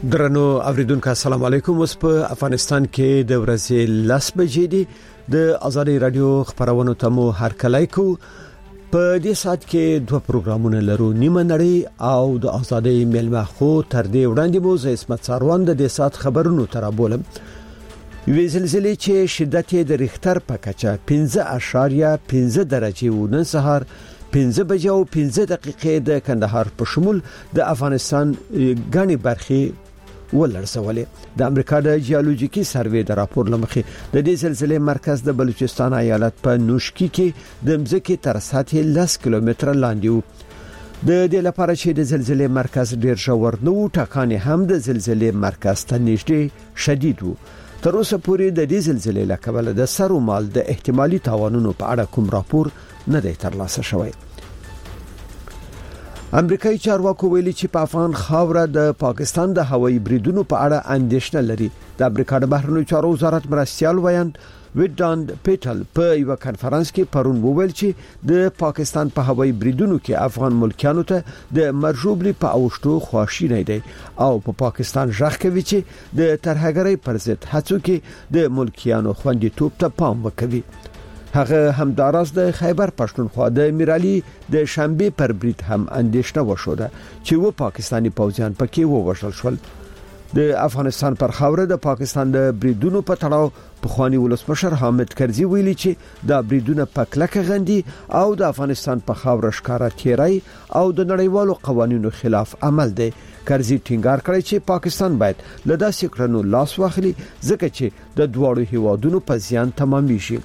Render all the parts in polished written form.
درنو اوریدونکو السلام علیکم. اوس په افغانستان کې د ورځې 10 بجې دي. د آزادۍ رادیو خبرونو ته مو هرکلی کو. په دې سات کې دوه پروګرامونه لرو، نیمه نړۍ او د آزادۍ ملما خو تر دې وړاندې مو زه اسمت ساروان د دې سات خبرونو ترابولم. وی زلزلې چې شدت یې د ریختر په کچه 5.5 درجه و نن سهار 15 بجې او 15 دقیقې د کندهار په شمول د افغانستان غني برخې ولرسولې. د امریکا د جیولوژیکي سروې د راپور لمخې د دې زلزلې مرکز د بلوچستان ایالت په نوشکی کې د مځکې تر سطحې 10 کیلومتره لاندې و. د دې لپاره چې د زلزلې مرکز ډیر ژور نه و، ټکانې هم د زلزلې مرکز ته نږدې شدید و. تر اوسه پورې د دې زلزلې له کبله د سر او مال د احتمالي تاوانونو په اړه کوم راپور نه دی ترلاسه شوی. امریکایي چارواکو ویلي چې په افغان خاوره د پاکستان د هوایي بریدونو په اړه اندېښنه لري. د امریکا د بهرنیو چارو وزارت مرستیال ویان ویډاند پیټل په یو کانفرنس کې پرون وویل چې د پاکستان په هوایي بریدونو کې افغان ملکیانو ته د مرجوبلي په اوشتو خواشي نه دی او په پاکستان ځخ کوي چې د ترهګرۍ پر ضد هڅو کې د ملکیانو خوندیتوب ته پام وکوي. هغه همداراز د خیبر پښتونخوا د میرالي د شنبه پر برید هم اندېښنه وشوده چې و پاکستانی پوځیان پکې ووژل شول. د افغانستان پر خاوره د پاکستان د بریدونو په تړاو په خواني ولسمشر حامد کرزي ویلي چې دا بریدونه په کلکه غندي او د افغانستان په خاوره ښکارا تیرای او د نړیوالو قوانینو خلاف عمل دی. کرزي ټینګار کړی چې پاکستان باید له داسې کړنو لاس واخلي ځکه چې د دوړو هیوادونو په زیان تمامي شي.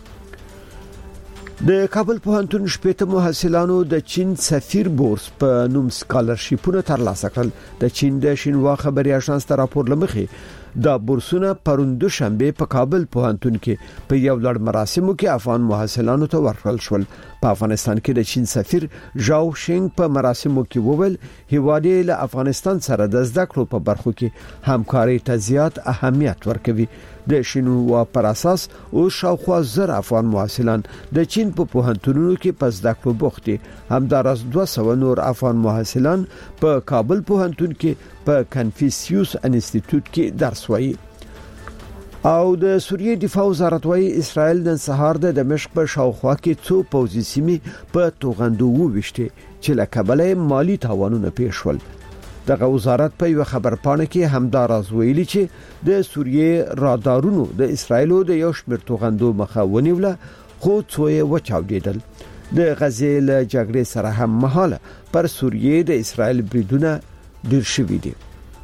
د کابل پوهنتون شپږ محصلانو د چین سفیر بورس په نوم سکالرشیپونه ترلاسه کړل. د چین د شینوا خبري اژانس ته راپور لمخې دا بورسونه پروند شنبه په کابل پوهنتون کې په یو لړ مراسمو کې افغان محصلانو ته ورکړل شول. په افغانستان کې د چین سفیر ژاو شینګ په مراسمو کې وویل هیواد له افغانستان سره د زده کړو په برخو کې همکاري ته زیات اهمیت ورکوي. د شینوا پر اساس او شاوخوا زر افغان محصلان د چین په پوهنتونونو کې په زده کړو بوخت دي. همدارس 200 نور افغان محصلان په کابل پوهنتون کې په کنفوسیوس انسټیټیوټ کې درس وایي. او د سوریې دفاع وزارت وايي اسرائیل نن سهار د دمشق په شاوخوا کې څو پوځي سیمې په توغندو وويشته چې له کبله مالی تاوانونه پیښ شول. دغه وزارت په یو خبرپاڼه کې همداراز ویلي چې د سوریې رادارونو د اسرائیلو د یو شمېر توغندو مخه ونیوله خو څو یې وچاودیدل. د غزې له جګړې سره هم مهاله پر سوریې د اسرائیل بریدونه ډیر شوي دي.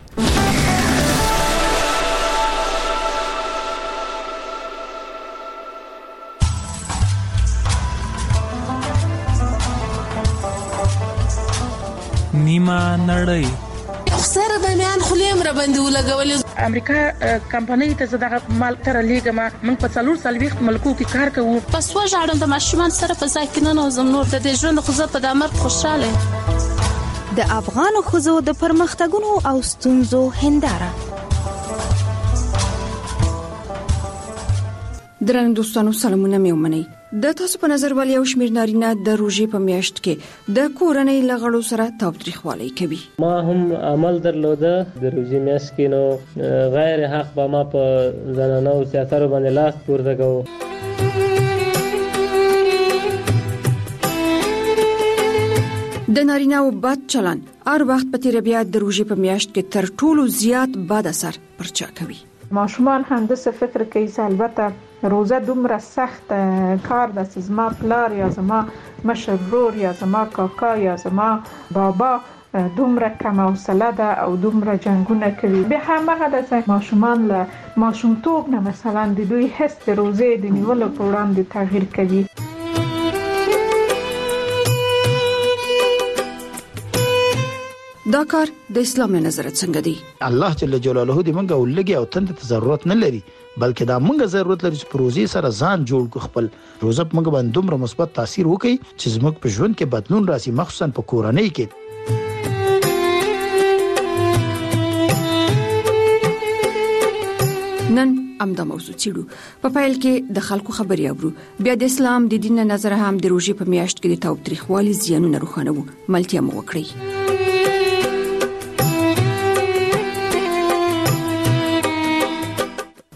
نیمه نړۍ سره د میان خلیم را باندې ولګولې. امریکا کمپنۍ ته زداغه مال تر لیګما موږ په 4 ملکو کې کار کوو. پس وژاړم د ماشومان سره په ځای کې نه نوزم نور د ژوند خو زه په دامر خوشاله. د افغان خوځو د پرمختګونو او ستونزو هنداره. درنو دوستانو سلامونه مې ومنئ. د تاسو په نظر ولې یو شمېر نارینه د روژې په میاشت کې د کورنۍ لغړو سره تاوتریخوالی کوي؟ ما هم عمل درلوده د روژې میاشت کې، نو غیر حق به ما په زنانه او سیاستو باندې لاس پورته کوو. د نارینه او بد چلن هر وخت په تیر بیا د روژې په میاشت کې تر ټولو زیات بد اثر پر چا کوي. ماشومان هم د څه فکر کوي چې البته روزه دومره سخت کار ده چې زما پلار یا زما مشر ورور یا زما کاکا یا زما بابا دومره کم حوصله ده او دومره جنگونه کوي. به همغه د ماشومان له ماشومتوب نه مثلا د دوی حس د روزه د نیولو په وړاندې تغییر کوي. دا کار د اسلام له نظر څنګه دی؟ الله جل جلاله دې موږ ولګي او تند ته ضرورت نه لري، بلکې دا موږ ضرورت لري چې پروژې سره ځان جوړ کو. خپل روزه موږ باندې دومره مثبت تاثیر وکړي چې زموږ په ژوند کې بدلون راسي، مخصوصا په کورنۍ کې. نن امدا موضوع چیړو په فایل کې د خلکو خبري اورو. بیا د اسلام د دین نظر هم د روژې په میاشت کې د تاوتریخوالي زیانونه روښانه وو. ملتیا مو وکړي.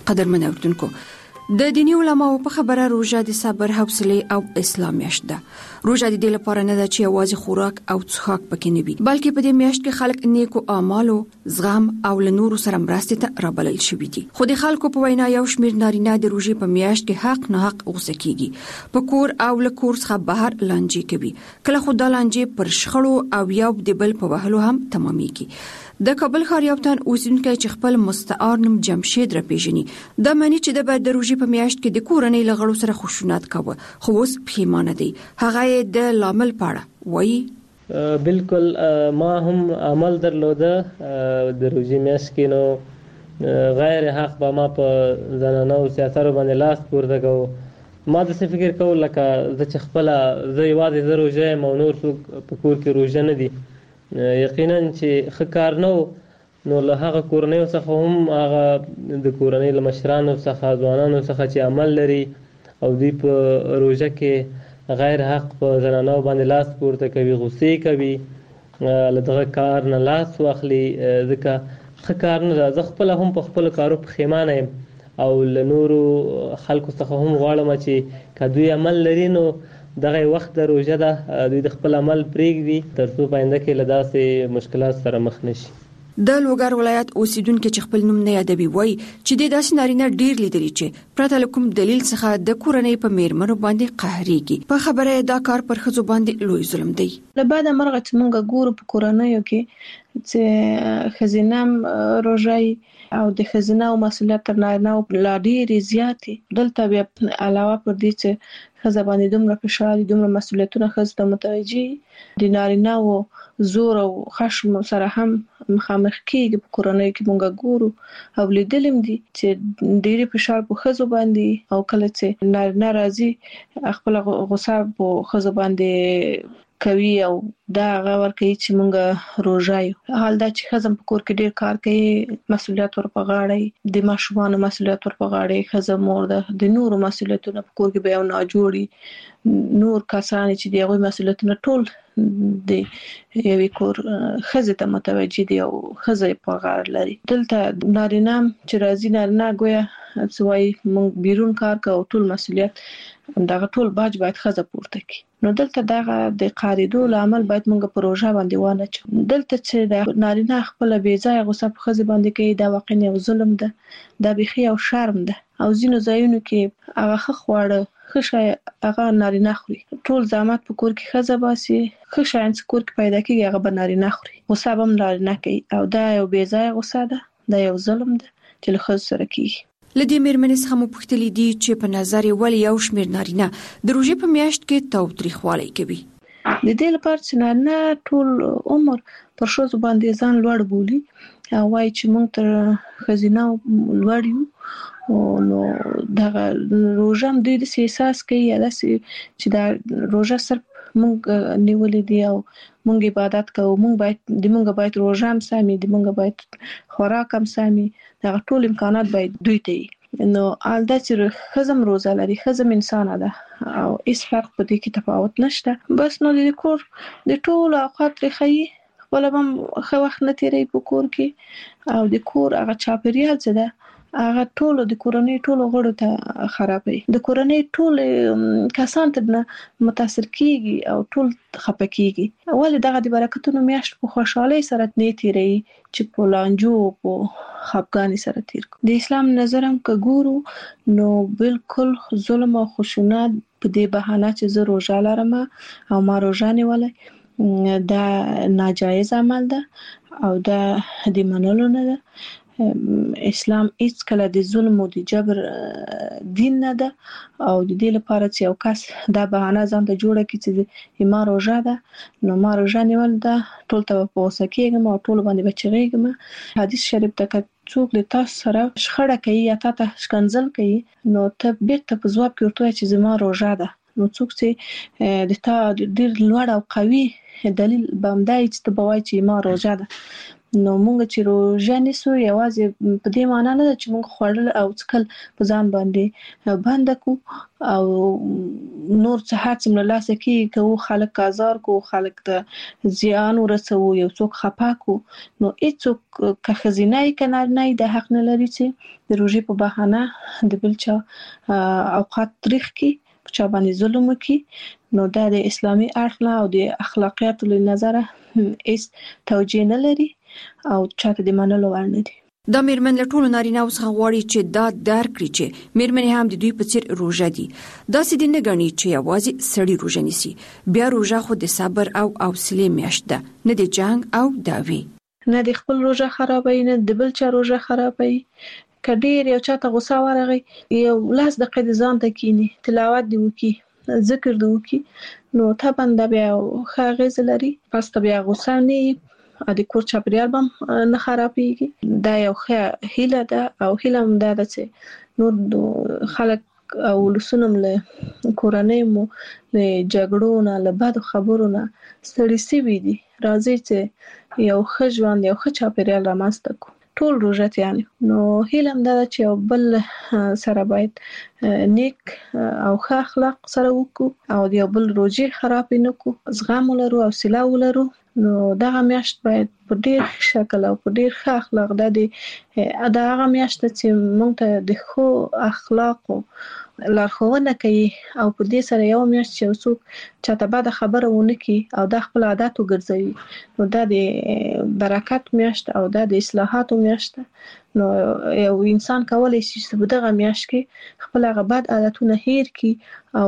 قدرمن اوردونکو د دینی علماو په خبره روژه د صبر، حوصله او اسلام میاشت ده. روژه د دې لپاره نه ده چې یوازې خوراک او څښاک پکې نه وي، بلکې په دې میاشت کې خلک نیکو اعمالو، زغم او له نورو سره مرستې ته رابلل شوي دي. خو د خلکو په وینا یو شمېر نارینه د روژې په میاشت کې حق نه حق غوسه کیږي، په کور او له کور څخه بهر لانجې کوي. کله خو دا لانجې پر شخړو او یو د بل په وهلو هم تمامېږي. د کابل ښار یو تن اوسیدونکی چې خپل مستعار نوم جمشید را پیژني، دا معنی چې د بعد د روژې په میاشت کې د کورنۍ له غړو سره خشونت کاوه، خو اوس پښیمانه دی. هغه یې د لامل پاړه وایي. بالکل ما هم عمل درلوده د روژې میاشت کې، نو غیر حق به ما په زنانه او سیاسرو باندې لاس پورته کوو. ما داسې فکر کول لکه زه چې خپله زه یوازې زه روژه یم او نور څوک په کور کې روژه نه دي. یقینا چې ښه کار نه و، نو له هغه کورنیو څخه هم هغه د کورنۍ له مشرانو څخه، ځوانانو څخه چې عمل لري او دوی په روژه کې غیر حق په زنانو باندې لاس پورته کوي، غصې کوي، له دغه کار نه لاس واخلي، ځکه ښه کار نه ده. زه خپله هم په خپلو کارو پښیمانه یم او له نورو خلکو څخه هم غواړم چې که دوی عمل لري نو دغه وخت د روژه ده، دوی د خپل عمل پرېږدي تر څو په آینده کې له داسې مشکلات سره مخ نشي. د لوګر ولایت اوسیدونکو چې خپل نوم نه یادوي وایي چې د داسې نارینه ډیر لیدلي چې پرته له کوم دلیل څخه د کورنۍ په میرمنو باندې قهرېږي. په خبره دا کار پر ښځو باندې لوی ظلم دی. له بعده مرغه چې مونږ ګورو په کورنیو کې چې ښځینه روژه او د ښځینه او مسؤلیت تر نارینه لا ډېرې زیاتې. دلته بیا علاوه پر دې چې ښځه باندې دومره فشار، دومره مسؤلیتونه ښځو ته متوجه دي، نارینه او زور او خشم سره هم مخامخ کېږي. په کورنیو کې مونږ ګورو او لیدلم دي چې ډېرې فشار په ښځو باندې، او کله چې نارینه راځي خپل غوسه په ښځو باندې کوي او دا هغه ورکوي چې مونږ روژه یو. حال دا چې ښځه په کور کې ډېر کار کوي، مسؤلیت ور په غاړه، د ماشومانو مسؤلیت ور په غاړه، ښځه مور ده، د نورو مسؤلیتونه په کور کې به یو ناجوړي نور کسان چې د هغوی مسؤلیتونه ټول د یوې کور ښځې ته متوجه دي او ښځه په غاړه لري. دلته نارینه چې راځي، نارینه ګویا څه وایي مونږ بیرون کار کوو، ټول مسؤلیت دغه ټول باج باید ښځه پورته کړي. نو دلته دغه د قاریدو لامل باید مونږ په روژه باندې وانه چو. دلته چې د نارینه خپل بې ځایه غوسه په ښځې باندې کوي، دا واقعا یو ظلم ده، دا بیخي یو شرم ده. او ځینو ځایونو کې هغه ښه خواړه، ښه شی هغه نارینه خوري، ټول زحمت په کور کې ښځه باسي، ښه شیان چې کور کې پیدا کېږي هغه به نارینه خوري، غوسه به هم نارینه کوي. او دا یو بې ځایه غوسه ده، دا یو ظلم ده چې له ښځو سره کېږي. له دې میرمنې څخه مو پوښتلي دي چې په نظر یې ولې یو شمېر نارینه د روژې په میاشت کې تاوتریخوالی کوي. د دې لپاره چې نارینه ټول عمر پر ښځو باندې ځان لوړ بولي او وایي چې موږ تر ښځینه لوړ یو، نو دغه روژه هم دوی داسې احساس کوي یا داسې چې دا روژه صرف موږ نیولې دي او موږ عبادت کوو، موږ باید روژه هم سمي، موږ باید خوراک هم سمي، دغه ټول امکانات باید دوی ته وي. نو الدا چې ښځه هم روژه لري، ښځه هم انسانه ده او هیڅ فرق په دې کې تفاوت نشته. بس نو د کور د ټولو اوقات ترې ښایي، خپله به هم ښه وخت نه تېروي په کور کې، او د کور هغه چاپېریال چې ده هغه ټولو د کورنۍ ټولو غړو ته خرابوي، د کورنۍ ټول کسان ته متاثر کیږي او ټول خفه کیږي. ولې دغه د برکتونو میاشت په خوشحالۍ سره نه تیروي چې په لانجو او په خفګانۍ سره تیر کړو. د اسلام نظر هم که ګورو نو بالکل ظلم او خشونت په دې بهانه چې زه روژه لرم او ما روژه نیولې دا ناجایز عمل ده او دا د منلو نه ده. اسلام هیڅ کله د ظلم او د جبر دین نه ده او د دې لپاره چې یو کس دا بهانه ځان ته جوړه کړي چې ما روژه ده نو ما روژه نیول ده، ټول ته په غوسه کېږم او ټول باندې به چغېږم. حدیث شریف ته که څوک د تاسو سره شخړه کوي یا تا ته ښکنځل کوي نو ته بیرته په ځواب کې ورته وایې چې زما روژه ده. نو څوک چې د تا ډېر لوړ او قوي دلیل به همدا وي چې ته به وایې چې ما روژه ده. نو مونږ چې روزه نیسو یوازې په دې معنی نه چې مونږ خوړل او څکل په ځان باندې بند کو او نور څه هڅه مله لاسه کې کو خلک آزار کو خلک د زیان ورسو یو څوک خپا کو نو هیڅوک که خزینه کنار نه د حق نه لري چې د روزي په بهانه د بل چا اوقات تاریخ کې چا باندې ظلم وکي نو دا د اسلامي اړخ او د اخلاقیات له نظره هیڅ توجیه نه لري او چاته د منلو وړ نه دي. دا میرمن له ټولو نارینه‌و څخه غواړي چې دا درک کړي چې میرمنې هم د دوی په څیر روزه دي. داسې دي نه ګڼي چې یوازې سړی روزه نیسي. بیا روزه خو د صبر او حوصله میاشت ده، نه د جنگ او دعوی. نه د خپل روزه خرابوي نه د بل چا روزه خرابوي. کډیر یو چاته غوسه ورغی یو لاس د ځان ته کینی تلاوت دی وکي ذکر دی وکي نو ته باندې بیا خاغز لري پس ته بیا غوسه نه د کور چاپیریال بم نه خرابېږي. دا یو ښه هیله ده او هیله هم ده چې نور خلک او لسونم له کورنۍ مو له جګړو نه له بد خبرو نه ستړي سوي دي. راځي چې یو ښه ژوند یو ښه چاپیریال رامنځته کړو ټول روزه یعنی نو هیله هم ده چې بل سره باید نیک او ښه اخلاق سره وکړو او یو بل روزي خراب نه کو زغم ولرو او حوصله ولرو نو دغه میاشت باید په ډیر شکل او په ډیر ښه اخلاق د هغه میاشت چې موږ ته د خو اخلاق لارښوونه کوي او په دې سره یو میاشت چې څوک چاته بعد خبره ونه کی او د خپل عادت وګرځوي نو دا د برکت میاشت او د اصلاحات میاشت نو یو انسان کولای شي چې په دغه میاشت کې خپل هغه بد عادتونه هیر کی او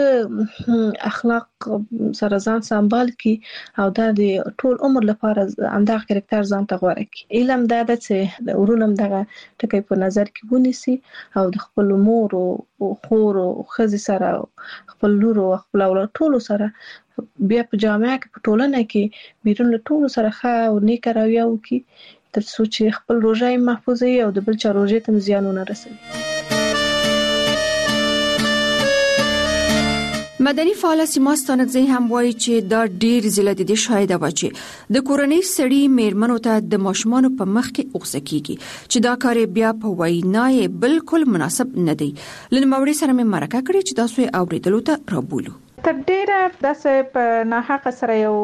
ښه اخلاق سره ځان سمبال کی او دا د ټول عمر لپاره اندغه کریکټر ځان ته غوړه کی. علم دا د چې ورونم دغه ټکی په نظر کې ونیسي او د خپل مور او خور او خزي سره خپل لور او خپل اولاد ټول سره بیا په جامعه کې په ټولنه کې بیرون ټول سره ښه او نیک رویه وکي تر څو چې خپل روزه محفوظ وي او د بل چا روزه ته زیان نه رسوي. مدني فعال سیما ستانکزی هم وایي چې دا ډیر ضلع د دې شاهده و چې د کورنۍ سړي میرمنو ته د ماشومان په مخ کې اوسه کیږي چې دا کار بیا په وینای بالکل مناسب نه دی. لنموړي سره مې مرکه کړې چې تاسو یې اوریدلو ته رابولو. تر ډیره داسې په ناحق سره یو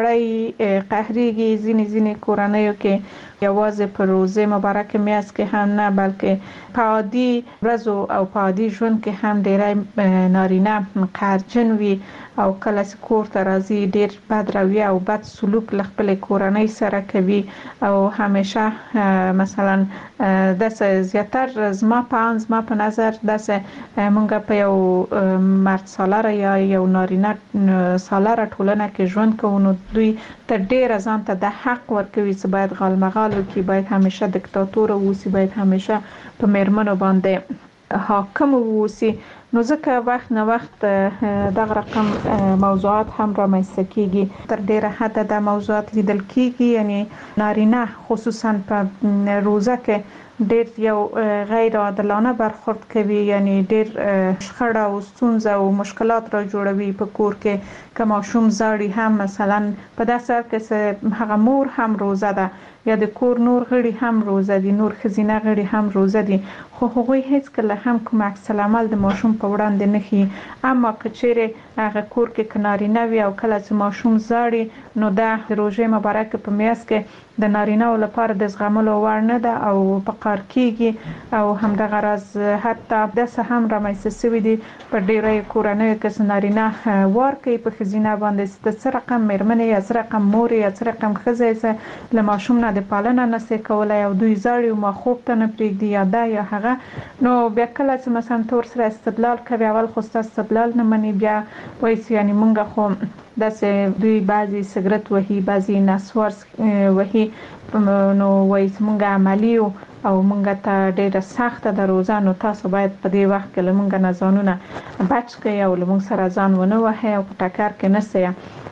سړی قهريږي ځینې کورنیو کې یوازې په روزه مبارک میاشت کې هم نه بلکې په عادي ورځو او په عادي ژوند کې هم ډیری نارینه قهرجن وي او کله چې کور ته راځي ډیر بد رویه او بد سلوک له خپل کورنۍ سره کوي او همیشه مثلا داسې زیاتره زما په نظر داسې مونږ په یو مرد سالار یا یو نارینه سالار ټولنه کې ژوند کوو نو دوی تر ډیره ځان ته د حق ورکوي چې باید غالمغالو کې باید همیشه دیکتاتور اوسي باید همیشه په میرمنو باندې حاکم اوسي نو ځکه وخت نه وخت دغه رقم موضوعات هم رامنځته کیږي تر ډیره حد د موضوعات لیدل کیږي یعنی نارینه خصوصا په روزه کې ډیر یو غیر عادلانه برخورد کوي یعنی ډیر شخړه او ستونزه او مشکلات را جوړوي په کور کې که ماشوم زاړي هم مثلا په داسې حال کې هغه مور هم روزه ده یا د کور نور غړي هم روزه دي نور خزینه غړي هم روزه دي خو هغوی هیڅ کله هم کوم عکس العمل د ماشوم په وړاندې نه خي اما کچېره هغه کور کې کنارینه وي او کله چې ماشوم زاړي نو د روزه مبارک په میاشت کې د نارینه لپاره د زغملو وړ نه ده او په قار کېږي او همدغه راز حتی داسې هم رامنځته شوي دي په ډیری کورنیو کې نارینه وار کوي په ښځینه باندې د څه رقم میرمنې یا څه رقم مور یا څه رقم ښځه له ماشوم نه د پالنه نشي کولای او دوی زاړي او ما خوب ته نه پرېږدي یا دا یا هغه نو بیا کله چې مثلا تور سره استدلال کوي اول خو استدلال نه مني بیا وایي یعنی مونږ خو داسې دوی بعضی سیګریټ وهي بعضی نسوار وهي نو وایي مونږ عملی او مونږ ته ډیره سخته د روزه نو تاسو باید په دې وخت کې لمونږ نه ځانونه بچ کړئ او لمونږ سره ځان ونه وهئ او په ټکر کې نه سئ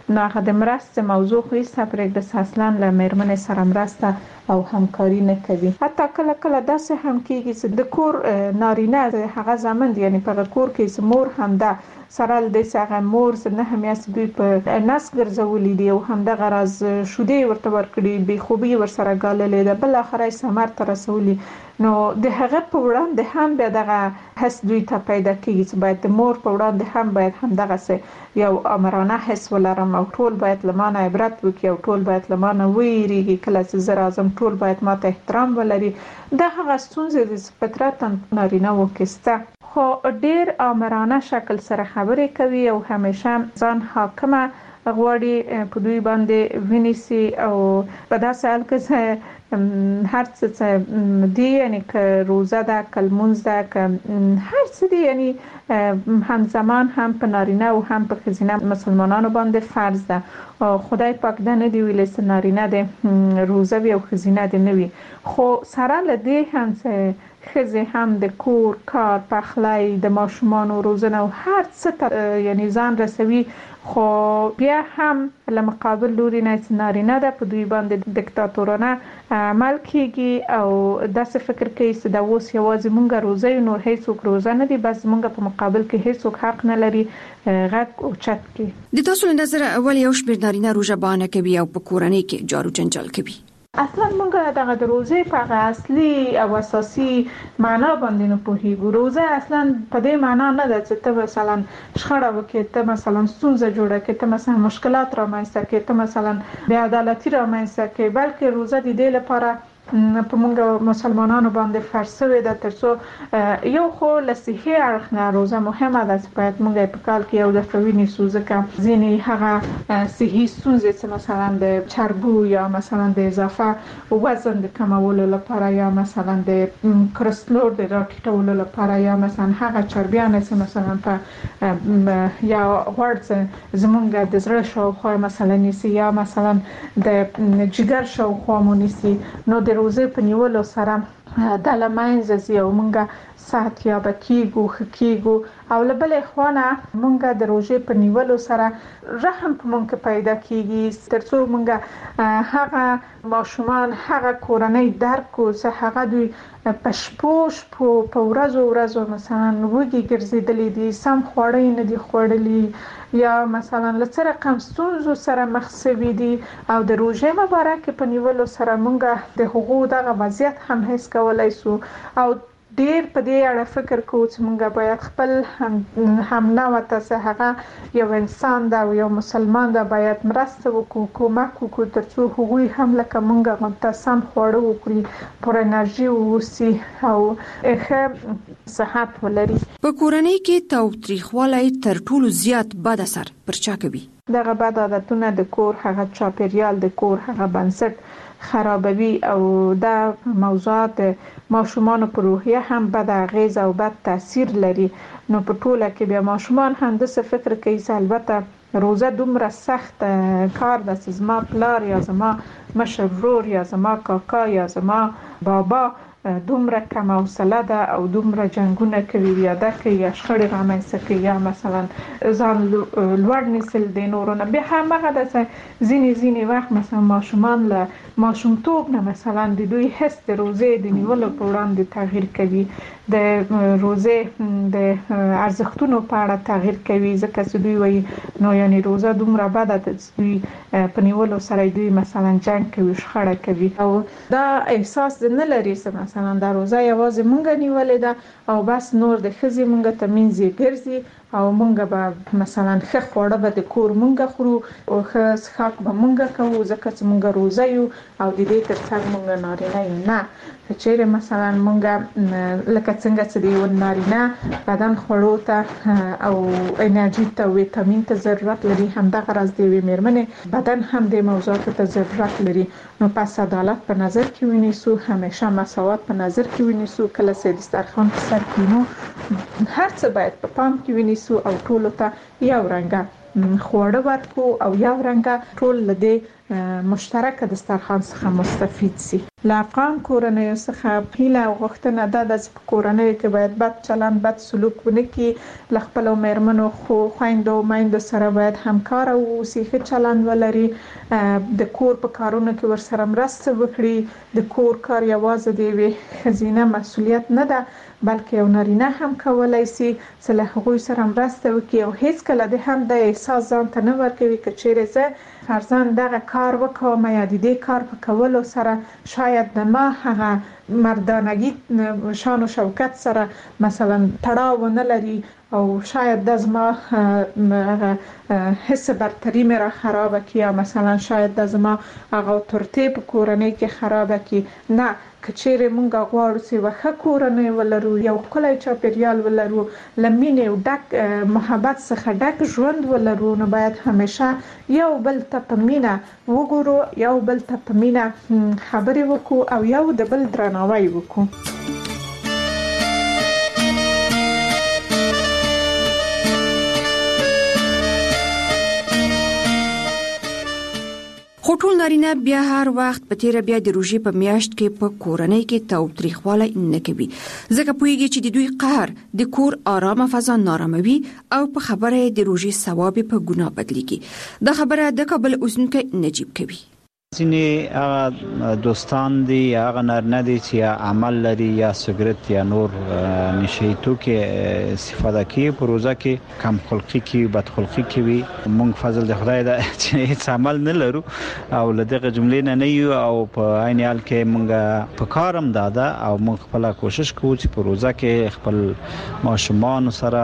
نو هغه د مرستې موضوع خو هیڅ پرېږده اصلا له میرمنې سره مرسته او همکاري نه کوي. حتی کله کله داسې هم کیږي چې د کور نارینه هغه زمند یعنی په کور کې مور هم ده سره د څنګه مور نه همیاس دوی په نس ګرځولې دی او هم د غرض شودي ورته ورکړي به خوبي ورسره غاللې ده بل اخرای سمر تر رسولي. نو د هغه په وړاندې هم به دغه حس دوی ته پیدا کیږي چې باید د مور په وړاندې هم باید هم دغه یو امرانه حس ولرم او ټول باید لمانه عبرت وکړي او ټول باید لمانه ویریږي کله چې زه راځم ټول باید ماته احترام ولري. د هغه ستونزې د فطرت نارینه وکسته خو ډیر امرانه شکل سره خبرې کوي او همیشه ځان حاکمه غواړي په دوی باندې ونیسي او په داسې حال کې هر څه دی یعنی که روزه ده کلمونز ده که هر څه دی یعنی همزمان هم په نارینه او هم په ښځینه مسلمانانو باندې فرض ده. خدای پاک ده نه دی ویلي چې نارینه ده روزه وي او ښځینه ده نه وي خو سره له دې هم ښځې هم د کور کار پخلی د ماشومان روزنه او هر څه یعنی ځان رسوي خو بیا هم له مقابل لوري نه نارینه ده په دوی باندې دیکتاتورانه عمل کیږي او داسې فکر کوي چې دا اوس یوازې مونږ روزه یو نور هیڅوک روزه نه دي بس مونږ په مقابل کې هیڅوک حق نه لري غږ او چت کې. د تاسو له نظر اول یو شمېر نارینه روزه بانه کوي او په کورنۍ کې جارو جنجال کوي. اصلا مونږ دغه د روزې په اصلي او اساسي معنا باندې نه پوهیږو. روزه اصلا په دې معنا نه ده چې ته مثلا شخړه وکړې ته مثلا ستونزه جوړه کړې ته مثلا مشکلات رامنځته کړې ته مثلا بې عدالتي رامنځته کړې بلکې روزه د دې لپاره په موږ مسلمانانو باندې فرض شوی ده ترڅو یو خو له صحي اړخ نه روزه مهمه ده چې باید موږ په کال کې یو دفعه ونیسو ځکه ځینې هغه صحي ستونزې چې مثلا د چربو یا مثلا د اضافه وزن د کمولو لپاره یا مثلا د کلسترول د راټیټولو لپاره یا مثلا هغه چربیان چې مثلا په یا ورځ زمونږ د زړه شاوخوا مثلا نیسي یا مثلا د جګر شاوخوا مو نیسي نو د روزه په نیولو سره د لمانځه زیو مونږه ساعت یا بکیګو خکیګو او لبلې خوانه مونږه د روزه په نیولو سره رحم په مونږ پیدا کیږي ترڅو مونږه هغه ماشومان هغه کورنۍ درکو چې هغه دوی پشپوش په ورځو مثلا وګي ګرځیدلې دي سم خوړې نه دي خوړلې یا مثلا لڅره کم ستونزو سره مخ شوي دي او د روزه مبارک په نیولو سره مونږه د حقوق دغه وضعیت هم هیڅ کولای سو او ډیر په دې اړه فکر کوو چې مونږ باید خپل هم نوته څه هغه یو انسان دا او یو مسلمان دا باید مرسته وکړو کومک وکړو ترڅو هغوی هم لکه مونږ منتظم خواړه وکړي پر انرژي ووسي او ښه صحت ولري. په کورنۍ کې تاوتریخوالی تر ټولو زیات بد اثر پر چا کوي؟ دغه بد عادتونه د کور هغه چاپیریال د کور هغه بنسټ خرابوي او دا موضوعات ماشومان په روحیه هم بد اغیز او بد تاثیر لري. نو په ټوله کې بیا ماشومان هم د څه فکر کوي چې البته روزه دومره سخت کار ده چې زما پلار یا زما مشر ورور یا زما کاکا یا زما بابا دومره کم حوصله ده او دومره جنگونه کوي یا د کوي یا شخړې رامنځته کوي یا مثلا ځان لوړ نیسل د نورو نه به همغه د ځینې وخت مثلا ماشومان له ماشومتوب نه مثلا د دوی حس د روزې د نیولو په وړاندې تغییر کوي د روزې د ارزښتونو په اړه تغییر کوي ځکه چې دوی وایي نو یعنی روزه دومره بده ده چې دوی په نیولو سره دوی مثلا جنگ کوي شخړه کوي او دا احساس نه لري چې مثلا دا روزه یوازې مونږ نیولې ده او بس نور د ښځې مونږ ته منځي ګرځي او مونږ به مثلا ښه خواړه به د کور مونږ خورو او ښه څښاک به مونږ کوو ځکه چې مونږ روزه یو او د دې ترڅنګ مونږ نارینه یو نه چیرې مثلا مونږ لکه څنګه چې د نارینه بدن خوړو ته او انرژي ته ویټامین ته ضرورت لري همدغه راز د میرمنې بدن هم د موضوعاتو ته ضرورت لري. نو پس عدالت په نظر کې ونیسو همیشه مساوات په نظر کې ونیسو کله چې د دسترخوان په سر کینو هر څه باید په پام کې ونیسو او ټول ته یو رنګه خواړه ورکو او یو رنګه ټول له دې مشترک دسترخوان څخه مستفید سي. لا افغان کورنۍ څخه هیله او غوښتنه ده چې کورنۍ کې باید بد چلند بد سلوک ونه کړي، ل خپل مېرمنو خو خويندو مایندو سره باید همکار او ښه چلند ولري، د کور په کارونو کې ورسره مرسته وکړي، د کور کار یوازې د یوې ښځینه مسؤلیت نه ده بلکې یو نارینه هم کولای شي چې له هغوی سره مرسته وکړي او هیڅ کله د هم د احساس ځان ته نه ورکوي چې چیرې زه فرضاً دغه کار وکوم یا د دې کار په کولو سره شاید د ما هغه مردانگی شان و شوکت سره مثلا تړاو نه لري او شاید د زما حس برتری مې را خراب کی یا مثلا شاید د زما هغه ترتیب په کورنۍ کې خراب کی. نه، کچېره مونږ غواړو چې وخت کورنۍ ولرو، یو کلای چاپیریال ولرو، لمینه او ډک محبت څخه ډک ژوند ولرو، نو باید همیشه یو بل ته په مینه وګورو، یو بل ته په مینه خبرې وکړو او یو د بل درناوی وکړو. خو ټول نارینه بیا هر وخت په تیر بیا د روژې په میاشت کې په کورنۍ کې تاوتریخوالی نه کوي، ځکه پوهیږي چې د دوی قهر د کور آرامه فضا ناراموي او په خبره د روژې ثواب په ګناه بدلیږي. دا خبره د کابل اوسیدونکو نجیب کوي. ځینې دوستان دي هغه نارینه دي چې عمل لري یا سګرټ یا نور نشي توکي استفاده کوي، په روزه کې کم خلقي کوي، بد خلقي کوي. مونږ فضل د خدای د چې هیڅ عمل نه لرو او لدغه جملې نه یو او په عین حال کې مونږ په کارم داده او مونږ خپل کوشش کوو چې په روزه کې خپل ماشومان سره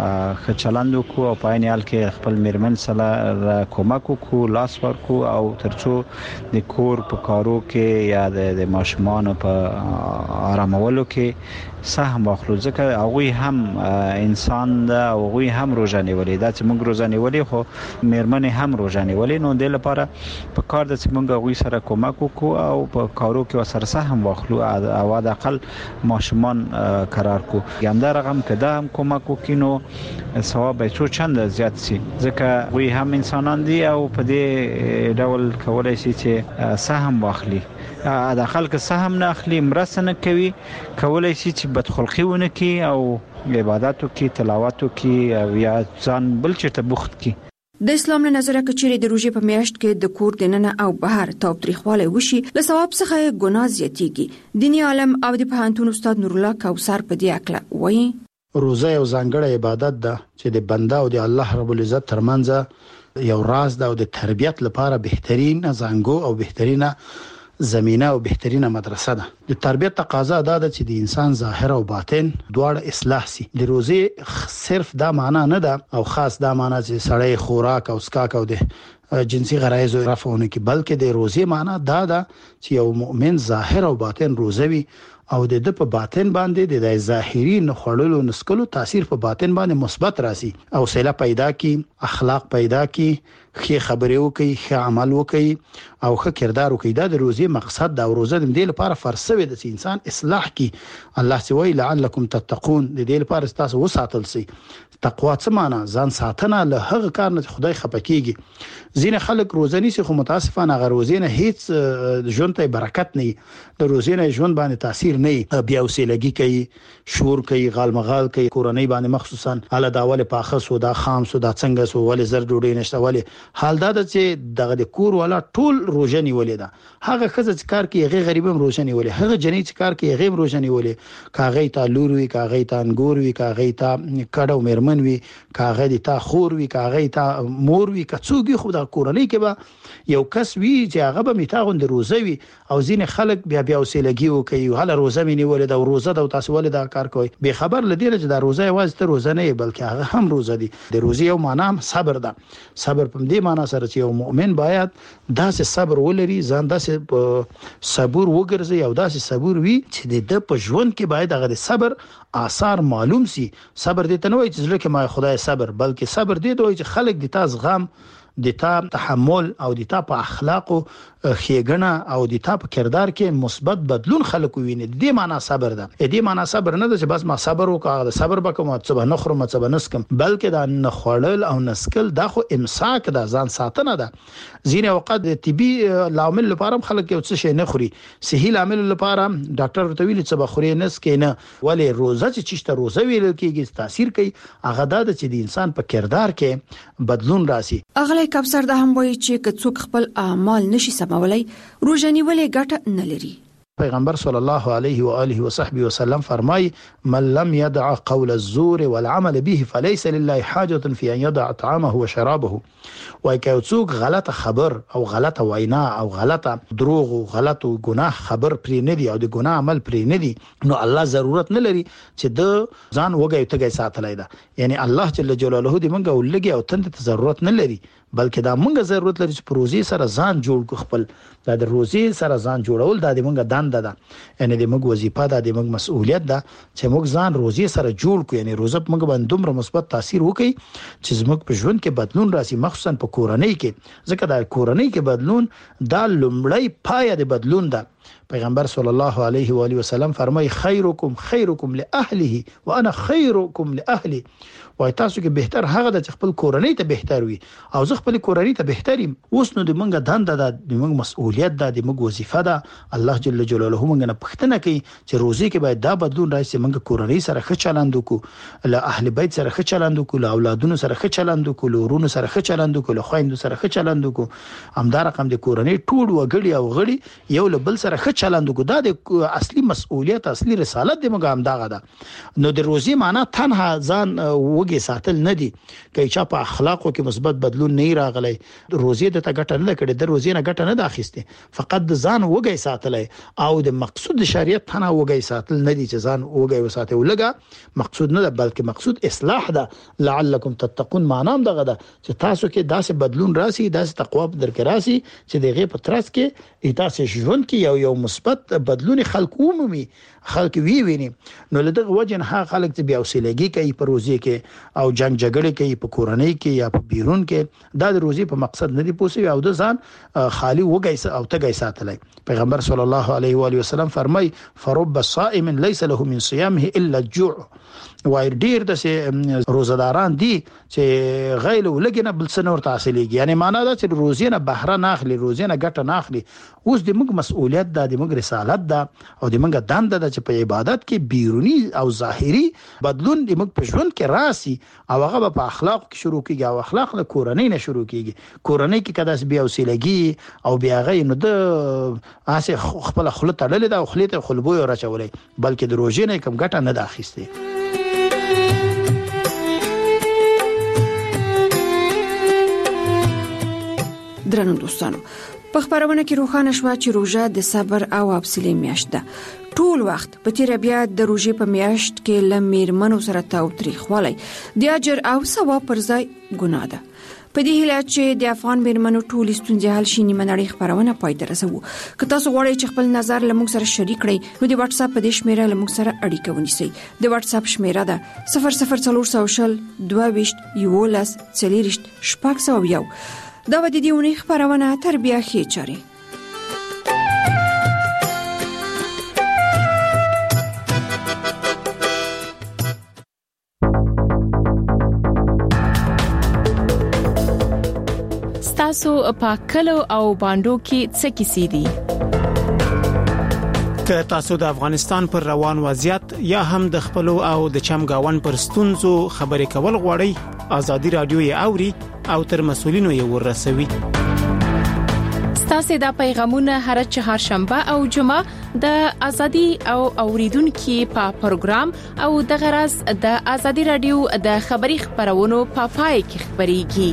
ښه چلند وکړو او په عین حال کې خپل میرمن سره کومک وکړو، لاس ورکړو او ترڅو د کور په کارو کې یا د ماشومان په آرامولو کې سهم واخلو، ځکه هغه هم انسان ده او هغه هم روزه نیولې ده چې موږ روزه نیولې خو میرمن هم روزه نیولې، نو د لپاره په کار د چې موږ هغه سره کومک وکړو او په کارو کې سره سهم واخلو او د اقل ماشومان قرار کو ګمدا رقم کده هم کومک وکینو ثواب څو چند زیات شي، ځکه وی هم انسانان دي او په دې ډول کولای شي چې سهم واخلي. د خلک سهم نه اخلي، مرسته نه کوي، کولای شي چې بدخلقي ونه کوي او عبادتو کې تلاوتو کې او یا ځان بل چیرته بوخت کوي. د اسلام له نظره کچېره د روژې په میاشت کې د کور دننه او بهر تاوتریخوالی وشي، له ثواب څخه ګناه زیاتېږي. دیني عالم او د پوهنتون استاد نور الله کوثر په دې اړه وایي: روزه یو ځانګړی عبادت ده چې د بنده او د الله رب العزت ترمنځ یو راز ده او د تربیت لپاره بهترین زنګو او بهترینه زمينه او بهترینه مدرسه ده. د تربیت تقاضا ده چې د انسان ظاهر او باطن دواړه اصلاح سي. د روزه صرف دا معنا نه ده او خاص دا معنا چې سړی خوراک او اسکاک او د جنسي غرایز رفعونه کې، بلکې د روزه معنا دا ده چې یو مؤمن ظاهر او باطن روزوي او د په باطن باندې د ظاهري نخړلو نسکلو تاثیر په باطن باندې مثبت راسي او سله پیدا کی، اخلاق پیدا کی، ښه خبرې وکي، ښه عمل وکي او ښه کردار وکي. دا د روزي مقصد دا. روزه د دې لپاره فرض شوی د انسان اصلاح کی. الله سوی لعلکم تتقون، د دې لپاره تاسو وساتل سي. تقوا څه معنا؟ ځان ساتنه له هغه کار نه خدای خپکیږي. ځینې خلک روزه نیسي خو متاسفانه هغه روزه نه هیڅ ژوند ته برکت نه، د روزه نه ژوند باندې تاثیر نه، بیا وسیلګي کوي، شور کوي، غالمغال کوي، کورنۍ باندې مخصوصا اله داول په خاصو دا خام سو دا څنګه سو ولې زر ډوډۍ نشته، ولې حال دا چې دغه د کور والا ټول روزه نیولې ده. هغه خزه چې کار کوي هغه غریبم روزه نیولې، هغه جنې چې کار کوي هغه روزه نیولې، کاغې ته لور وی، کاغې ته انګور وی، کاغې ته کډو میرمن وی، کاغې ته خور وی، کاغې ته مور وی، کڅوګي خو د کورنۍ کې به یو کس وی چې هغه به میتاغوند روزه وی او ځین خلک بیا وسیلګي وکي، هله روزه مې نیولې ده او روزه د تاسو ولې دا کار کوي، به خبر لدی چې دا روزه یوازې ته روزه نه بلکې هغه هم روزه دي. د روزي یو معنا صبر ده. صبر په دې معنا سره چې یو مؤمن باید داسې صبر ولري، ځان داسې صبور وګرځي او داسې صبور وي چې د په ژوند کې باید هغه د صبر آثار معلوم سي. صبر دې ته نه وایي چې ځکه ما خدای صبر، بلکې صبر دې ته وایي چې خلک د تاسو غم د تا تحمل او د تا په اخلاقو خېګنه او د تا په کردار کې مثبت بدلون خلک ویني. د دې معنی صبر ده. دې معنی صبر نه ده چې بس ما صبر وکړم د صبر بکم او څه نه خورم څه نه سکم، بلکې دا نه خوړل او نسکل دا خو امساک ده، ځان ساتنه ده. ځینې اوقات د طبي لامل لپاره خلک یو څه شي نه خوري، صحي لامل لپاره ډاکټر ورته ویلي څه بخوري نه سکینه، ولې روزه چې روزه ویل کېږي تاثیر کوي هغه دا چې د انسان په کردار کې بدلون راسي. اغلی کبسر د هم وایي چې کڅوک خپل اعمال نشي سمولای روزه نیولې ګټه نه لري. پیغمبر صلی الله علیه و آله و صحبه وسلم فرمای من لم يدع قول الزور والعمل به فليس لله حاجه في ان يدع طعامه وشرابه. وای که څوک غلطه خبر او غلطه وینا او غلطه دروغ او غلط ګناه خبر پرې نه دی او د ګناه عمل پرې نه دی، نو الله ضرورت نه لري چې د ځان وګي تګي ساتلای دا. یعنی الله جل جلاله دې منګه ولګي او تند ته ضرورت نه لري، بلکې دا منګه ضرورت لري چې پروژې سره ځان جوړ کو، خپل دا د روزي سره ځان جوړول دا د منګه دنده ده، یعنی د موږ وظیفه ده، د موږ مسؤلیت ده چې موږ ځان روزي سره جوړ کو. یعنی روزه موږ باندې دومره مثبت تاثیر وکړي چې زموږ په ژوند کې بدلون راسي، مخصوصا په کورنۍ کې، ځکه دا کورنۍ کې بدلون دا لومړی پایه د بدلون ده. پیغمبر صلی الله علیه و آله وسلم فرمای خیرکم خیرکم لاهله وانا خیرکم لاهلی. وای تاسو کې بهتر هغه د خپل کورنۍ ته بهتر وي او زه خپل کورنۍ ته بهتریم. اوس نو د منګه دنده ده، د منګه مسؤلیت ده، د منګه وظیفه ده. الله جل جلاله منګه نه پښتنه کوي چې روزي کې باید دا بدلون راشي، منګه کورنۍ سره ښه چلند وکړو، له اهل بیت سره ښه چلند وکړو، له اولادونو سره ښه چلند وکړو، له ورونو سره ښه چلند وکړو، له خويندو سره ښه چلند وکړو. همدا رقم د کورنۍ ټول وګړي او غړي یو له بل سره ښه چلند وکړو. دا د اصلي مسؤلیت اصلي رسالت د منګه همداغه ده. نو د روزي معنی تنها ځان وګي ساتل نه دي، که چا په اخلاقو کې مثبت بدلون نه راغلی روزي د تا ګټه نه کړي، د روزي نه ګټه نه اخیسته، فقط د ځان وګي ساتلای او د مقصود شریعت تنها وګي ساتل نه دي چې ځان وګي وساته ولګه مقصود نه ده، بلکې مقصود اصلاح ده. لعلکم تتقون معنی هم دغه ده چې تاسو کې داسې بدلون راسي، داسې تقوا درک راسي چې دغه په ترڅ کې تاسو ژوند کې یو مثبت بدلون خلق عمومي خلق ویني. نو لدغه وجه نه خلک چې بیا وسیلګي کوي په روزي کې او جنگ جګړه کوي په کورنۍ کې یا په بیرون کې، دا د روزي په مقصد نه دی پوسي او د ځان خالی وګي او تګي ساتلای. پیغمبر صلی الله علیه و آله وسلم فرمای فرب الصائم ليس له من صيامه الا الجوع. وای ډیر د روزداران دي چې غیله ولګنه بل څه نور تحصیلېږي، یعنی معنا دا چې روزي نه بهره نه اخلي، روزي نه ګټه نه اخلي. اوس د موږ مسؤلیت ده، د موږ رسالت ده او د موږ دنده ده چې په عبادت کې بیرونی او ظاهري بدلون د موږ په ژوند کې راسي او هغه په اخلاق کې شروع کیږي او اخلاق له کورنۍ نه شروع کیږي. کورنۍ کې کدا بیا وسیلګي او بیا غي نو د اسه خپل خلط تړلې ده او خلیته خلبوي راچولې، بلکې د روزي نه کم ګټه نه اخیسته. درنو دوستانو، په خبرونه کې روښانه شو چې روزه د صبر او حوصله میاشت ده. ټول وخت په تیر بیا د روزې په میاشت کې لمرمنو سره تاوتریخوالی د اجر او ثواب پر ځای ګناه ده. په دې هیله چې د افغان میرمنو ټول ستونزې حل شي، نیمه نړۍ خبرونه پای ته رسوو. که تاسو غواړئ چې خپل نظر له موږ سره شریک کړئ نو د واتس اپ په دې شمیره له موږ سره اړیکه ونیسئ. د واتس اپ شمیره ده 00400 22 11 40 601. دا و د دې ونې خبرونه تربیه خې چاري. ستاسو په کلو او باندو کې څه کیسې دي؟ که تاسو د افغانستان پر روان وضعیت یا هم د خپلو او د چمګاون پر ستونزو خبرې کول غواړئ، ازادي رادیو یې اوري او تر مسولینو یې ورسوي. ستاسو د پیغامونه هر چهارشنبه او جمعه د ازادي او اوریدونکو په پروګرام او د غرض د ازادي رادیو د خبري خبرونو په پای کې خبريږي.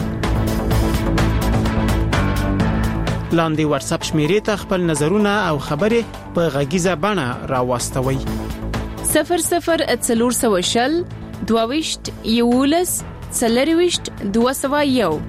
لاندې واتس اپ شمیرې ته خپل نظرونه او خبرې په غږیزه بڼه راوستوي. 0040 22 11 40 201.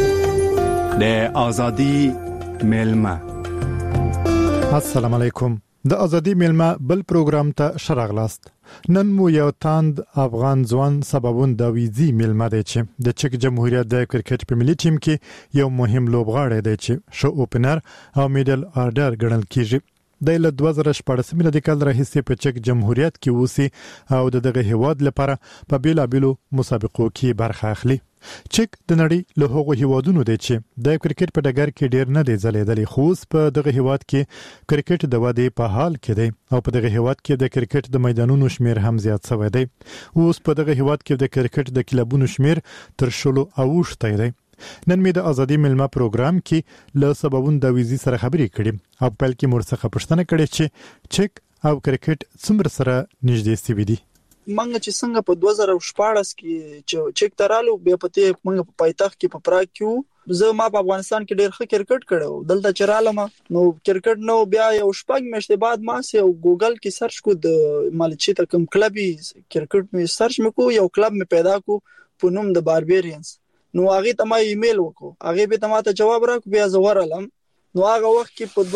د ازادي ملما. السلام علیکم. د ازادي میلمه بل پروګرام ته شراغلاست. نن مو یو تاند افغان ځوان سببون د ویزي میلمه دی چې د چک جمهوریت د کرکټ په ملي ټیم کې یو مهم لوبغاړی دی چې شو اوپنر او میډل آرډر ګڼل کیږي. د 2014 میلادي کال راهیسې په چک جمهوریت کې اوسي او دغه هیواد لپاره په بیلابیلو مسابقو کې برخه اخلي. چک د نړۍ له هغو هیوادونو دی چې د کرکټ په ډګر کې ډیر نه دی ځلېدلی، خو په دغه هیواد کې کرکټ د ودې په حال کې دی او په دغه هیواد کې د کرکټ د میدانونو شمیر هم زیات شوی دی. اوس په دغه هیواد کې د کرکټ د کلبونو شمیر تر 10 اوښتی دی. نن مې د ازادي میلمه پروګرام کې له سببون د ویزي سره خبرې کړې او په پیل کې مرڅخه پوښتنه کړې چې چک او کرکټ څومره سره نږدې سوي دي. منګه چې څنګه په 2014 کې چې چک ترالو بیا پته منګه په پایتخت کې په پراګ کې زه ما په افغانستان کې ډېر ښه کرکټ کړو. دلته چرالم نو کرکټ نو بیا یو شپږ میاشتې بعد ما سه ګوګل کې سرچ کو د مالچی ته کوم کلبي کرکټ می سرچ مکو یو کلب می پیدا کو په نوم د باربیرینز. نو هغه ته ما ایمیل وکړو، هغه به ته ما ته جواب راکړ، بیا زه ورالم. نو هغه وخت کې په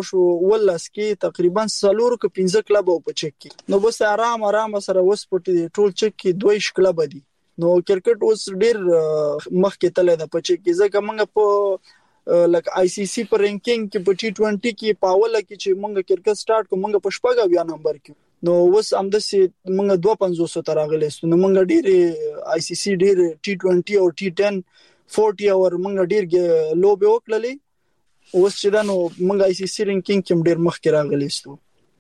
2018 کې تقریبا 4-5 کلب او په چک کې نو بس آرام سره وس پټي ټول چک کې 2 کلب دي. نو کرکټ اوس ډیر مخکې تللی دا په چک کې ځکه موږ په لکه آی سی سی په رینکینګ کې په ټي 20 کې پاوله کې چې موږ کرکټ سٹارټ کوم موږ په شپږ نمبر کې نو اوس همدسي موږ 250 تر راغلی نو موږ ډیر آی سی سی ډیر ټي 20 او ټي 10 40 اور موږ ډیر لوبه وکړلې. اوس چې دا نو موږ آی سی سی رینکینګ کې ډیر مخکې راغلی ستو.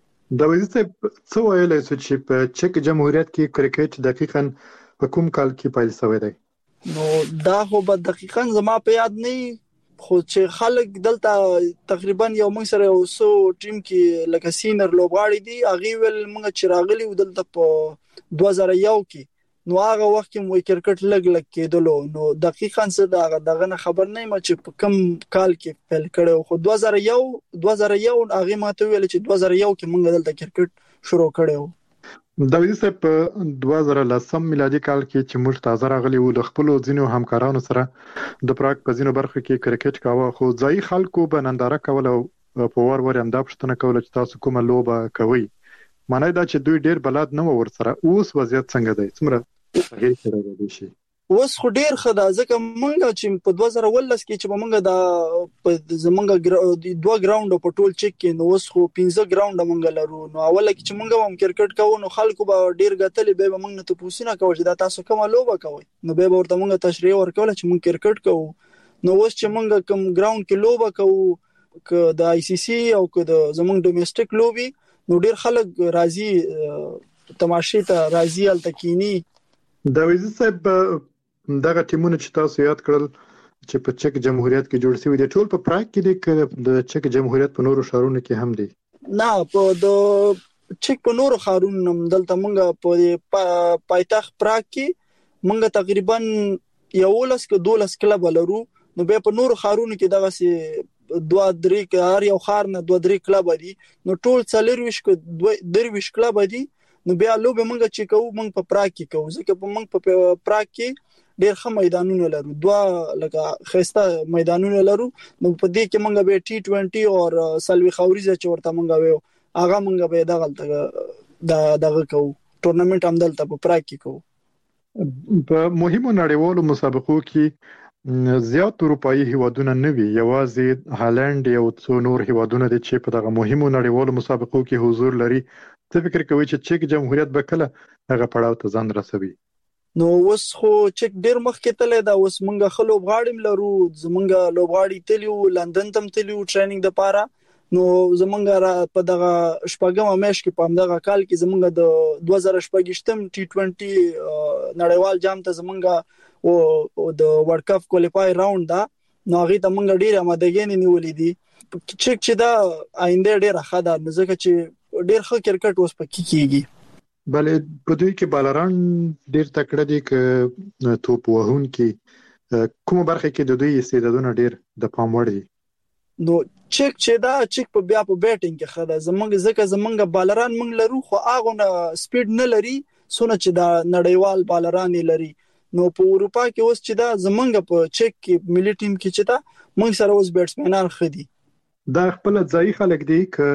د ویزه څه ویلای چې په چک جمهوریت کې کرکټ دقیقاً په کوم کال کې پیل شوی دی؟ نو دا خو به دقیقاً زما په یاد نه خو چې خلک دلته تقریبا یو موږ سره یو سو ټیم کې لکه سینر لوبغاړي دي هغه ول موږ چې راغلي و دلته په 2001 کې نو هغه وخت کې مو کرکټ لګ کېدلو. نو دقیقاً څه دغه خبر نه م چې په کوم کال کې پیل کړو خو 2001 هغه ماته ویل چې 2001 کې موږ دلته کرکټ شروع کړو. د ویزه په 2010 میلادي کال کې چې موږ تازه راغلي وو د خپل ځینو همکارانو سره د پراګ په ځینو برخو کې کرکټ کاوه خو ځای خلکو به ننداره کوله په ور هم دا پښتنه کوله چې تاسو کومه لوبه کوي. معنی دا چې دوی ډیر بلد نه ور سره. اوس وضعیت څنګه دی؟ څومره هیڅ سره دی شي؟ اوس خو ډیر خدا ځکه مونږ چې په 2010 کې چې مونږ د زمونږ 2 ګراوند په ټول چک کې نو اوس خو 15 ګراوند مونږ لرو. نو اوله کې چې مونږ هم کرکټ کوو نو خلکو به ډیر غتلې به مونږ نه ته پوښتنه کوي چې دا تاسو کومه لوبه کوي نو به ورته مونږ تشریح ورکول چې مونږ کرکټ کوو. نو اوس چې مونږ کوم ګراوند کې لوبه کوو ک د آی سی سی او ک د زمونږ ډومېسټک لوبي نو ډیر خلک راضي تماشې ته راضي التکینی. د ویزه صاحب دغه ټیمونه چې تاسو یاد کړل چې په چک جمهوریت کې جوړ شوی دي ټول په پراګ کې دي د چک جمهوریت په نورو ښارونو کې هم دي؟ نه په د چک په نورو ښارونو دلته مونږ په پایتخت پراګ کې مونږ تقریبا 11 کلب لرو. نو به په نورو ښارونو کې دغه سي 2-3 هر یو ښار نه 2-3 کلب دي نو ټول 40 کلب دي. نو بیا لوبه مونږ چې کوو مونږ په پراګ کې کوو ځکه په مونږ په پراګ کې ډېر ښه میدانونه لرو 2 لکه خسته میدانونه لرو. نو په دې کې مونږ به ټي 20 او سلوي خوريزه چې ورته مونږ ویو هغه مونږ به دغه کوو ټورنمنت هم دلته په پراګ کې کوو. په مهمو نړیوالو مسابقو کې زیات اروپאי هیوادونه نه وي، یوازې هالند یو څو نور هیوادونه دي چې په دغه مهمو نړیوالو مسابقو کې حضور لري. څه فکر کوي چې چک جمهوریت به کله هغه پړاو ته ځان رسوي؟ نو اوس خو چک ډیر مخکې تللی دا. اوس مونږ خلو غاړم لرو، زمونږ لوبغاړي تلیو لندن تم تلیو ټریننګ د پاره. نو زمونږ په دغه شپږم میاشت کې په دغه کال کې زمونږ د 2018 ټي 20 نړیوال جام ته زمونږ او د ورلد کپ کوالیفای راوند دا نو هغه ته مونږ ډیر آمادګي نیولې دي. چک چې دا آینده ډیر ښه ده ځکه چې ډیر ښه کرکټ اوس پکې کیږي. بلې په دوی کې بالران ډیر تکړه دي ک توپ وهون کې کومه برخه کې د دوی استعدادونه ډیر د پام وړ دي. نو چک چې دا چک په بیا په بیټینګ کې خدا زمونږ ځکه زمونږ بالران مونږ لرو خو هغه نه سپیډ نه لري سونه چې دا نړیوال بالران لري. نو په اروپا کې اوس چې دا زمونږ په چک کې ملي ټیم کې چې دا مونږ سره اوس بیټسمنان خدي دا خپل ځای خلک دي ک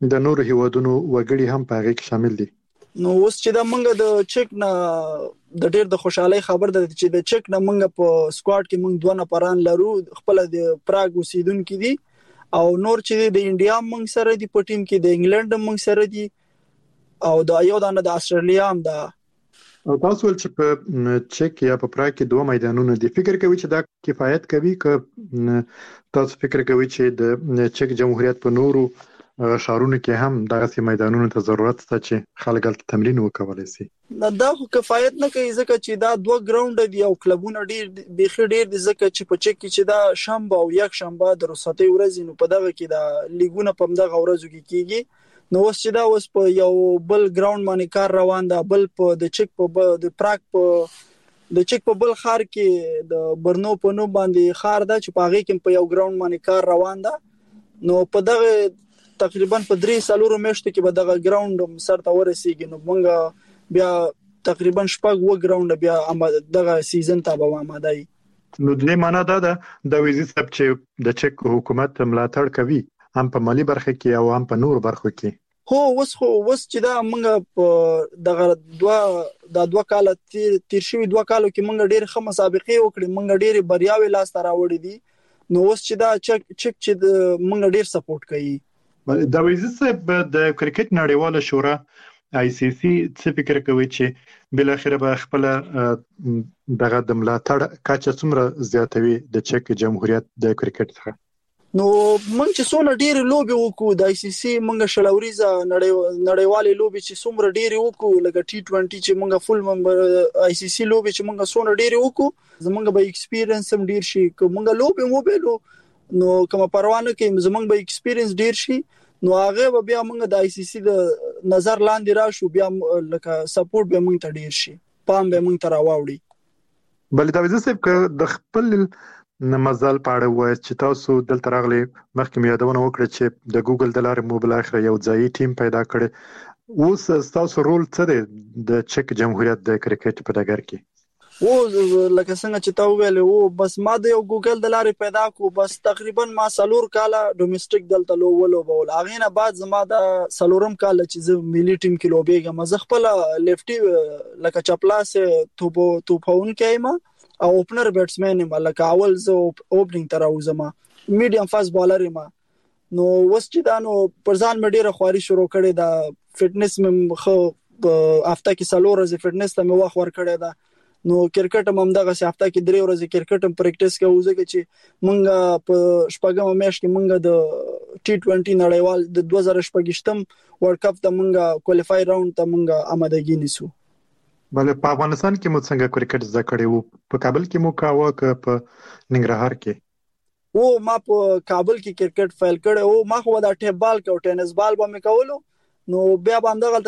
د نور هیوادونو وګړي هم په هغه کې شامل دي. نو اوس چې دا منګه د چک نه د ډېر د خوشحالي خبر ده چې د چک نه منګه په سکواډ کې منګ 2 نفران لرو، خپل د پراګ اوسیدونکو دي او نور چې د انډیا منګ سره دي په ټیم کې، د انګلند منګ سره دي او د یو د استرالیا هم ده. او تاسو ول چې په چک یا په پراګ کې 2 میدانونه دي، فکر کوي چې دا کفایت کوي که تاسو فکر کوي چې د چک جمهوریت په نورو شهرونو کې هم دغه میدانونو ته ضرورت شته چې خلک هلته تمرین وکولای شي؟ دا خو کفایت نه کوي ځکه چې دا 2 ګراوند دي او کلبونه ډیر بيخي ډیر دي، ځکه چې په چک کې چې دا شنبه او یک شنبه د رخصتي ورځ نو په دغه کې دا لیګونه په دغه ورځو کې کیږي. نو اوس چې دا اوس په یو بل ګراوند باندې کار روان ده، بل په د چک په د پراګ په د چک په بل خار کې د برنو په نو باندې خار ده چې په هغه کې په یو ګراوند باندې کار روان ده. نو په دغه تقریبا په 3 میاشتو کې به دغه ګراوند سره ورسیږي. نو موږ بیا تقریبا 6 ګراوند بیا دغه سیزن ته به آماده یو. نو د معنا دا ده د ویزي سب چې د چک حکومت ملاتړ کوي هم په مالی برخه کې او هم په نور برخو کې. هو اوس چې دا موږ دغه 2 کال تیر شوی 2 کالو کې موږ ډېر ښه مسابقې وکړې، موږ ډېر بریاوي لاس ته راوړې دي. نو اوس چې دا چک چې موږ ډېر سپورټ کوي. د ویزي صاحب د کرکټ نړیواله شورا ICC څه فکر کوي چې بل اخر به خپل دغه د ملاتړ کچه څومره زیاتوي د چک جمهوریت د کرکټ څخه؟ نو موږ چې څونه ډېر لوبي وکړو د ICC موږ شلوريزه نړیوالې لوبي چې څومره ډېر وکړو لکه T20 چې موږ فول ممبر ICC لوبي چې موږ څونه ډېر وکړو زمونږ به ایکسپیرینس هم ډېر شي. کومه لوبي موبایلو نو کومه پروانه کې زمونږ به ایکسپیرینس ډیر شي، نو هغه به بیا موږ د ICC د نظر لاندې راشو، بیا لکه سپورټ به موږ ته ډیر شي، پام به موږ ته راوړي. بل دا ویزه صاحب که د خپل مزال پاړه وای چې تاسو دلته راغلي مخکې یادونه وکړه چې د ګوګل د لارې موبایل اخر یو ځای ټیم پیدا کړي، اوس تاسو رول څه دی د چک جمهوریت د کرکټ په ډګر کې؟ او لکه څنګه چې تا ویل او بس ما د یو ګوګل د لارې پیدا کو، بس تقریبا ما 4 کاله ډومېسټک دلته لوبول، هغه نه بعد زما د 4م کال چې زه ملي ټیم کې لوبېږم، زه خپل لیفټي لکه چپلاس توپون کېم او اوپنر بیټسمن یم، لکه اول زه اوپننګ تر اوسم میډیم فاست بالر یم. نو وس چې دا نو پرځان مې ډیره خواري شروع کړې، دا فټنس مې خو هفته کې 4 ورځې فټنس ته مې وخت ور کړې ده. نو کرکټ هم دغه هفته کې 3 ورځې کرکټ هم پریکټیس کوو، ځکه چې مونږ په شپږم میاشت کې مونږ د T20 نړیوال د 2018م ورلد کپ ته مونږ کوالیفای راوند ته مونږ آمادګي نیسو. بل په افغانستان کې مو څنګه کرکټ زده کړی وو؟ په کابل کې مو کاوه که په ننګرهار کې؟ او ما په کابل کې کرکټ فایل کړی او ما خو دا ټیپ بال او ټینس بال به مې کولو. نو بیا به همدغه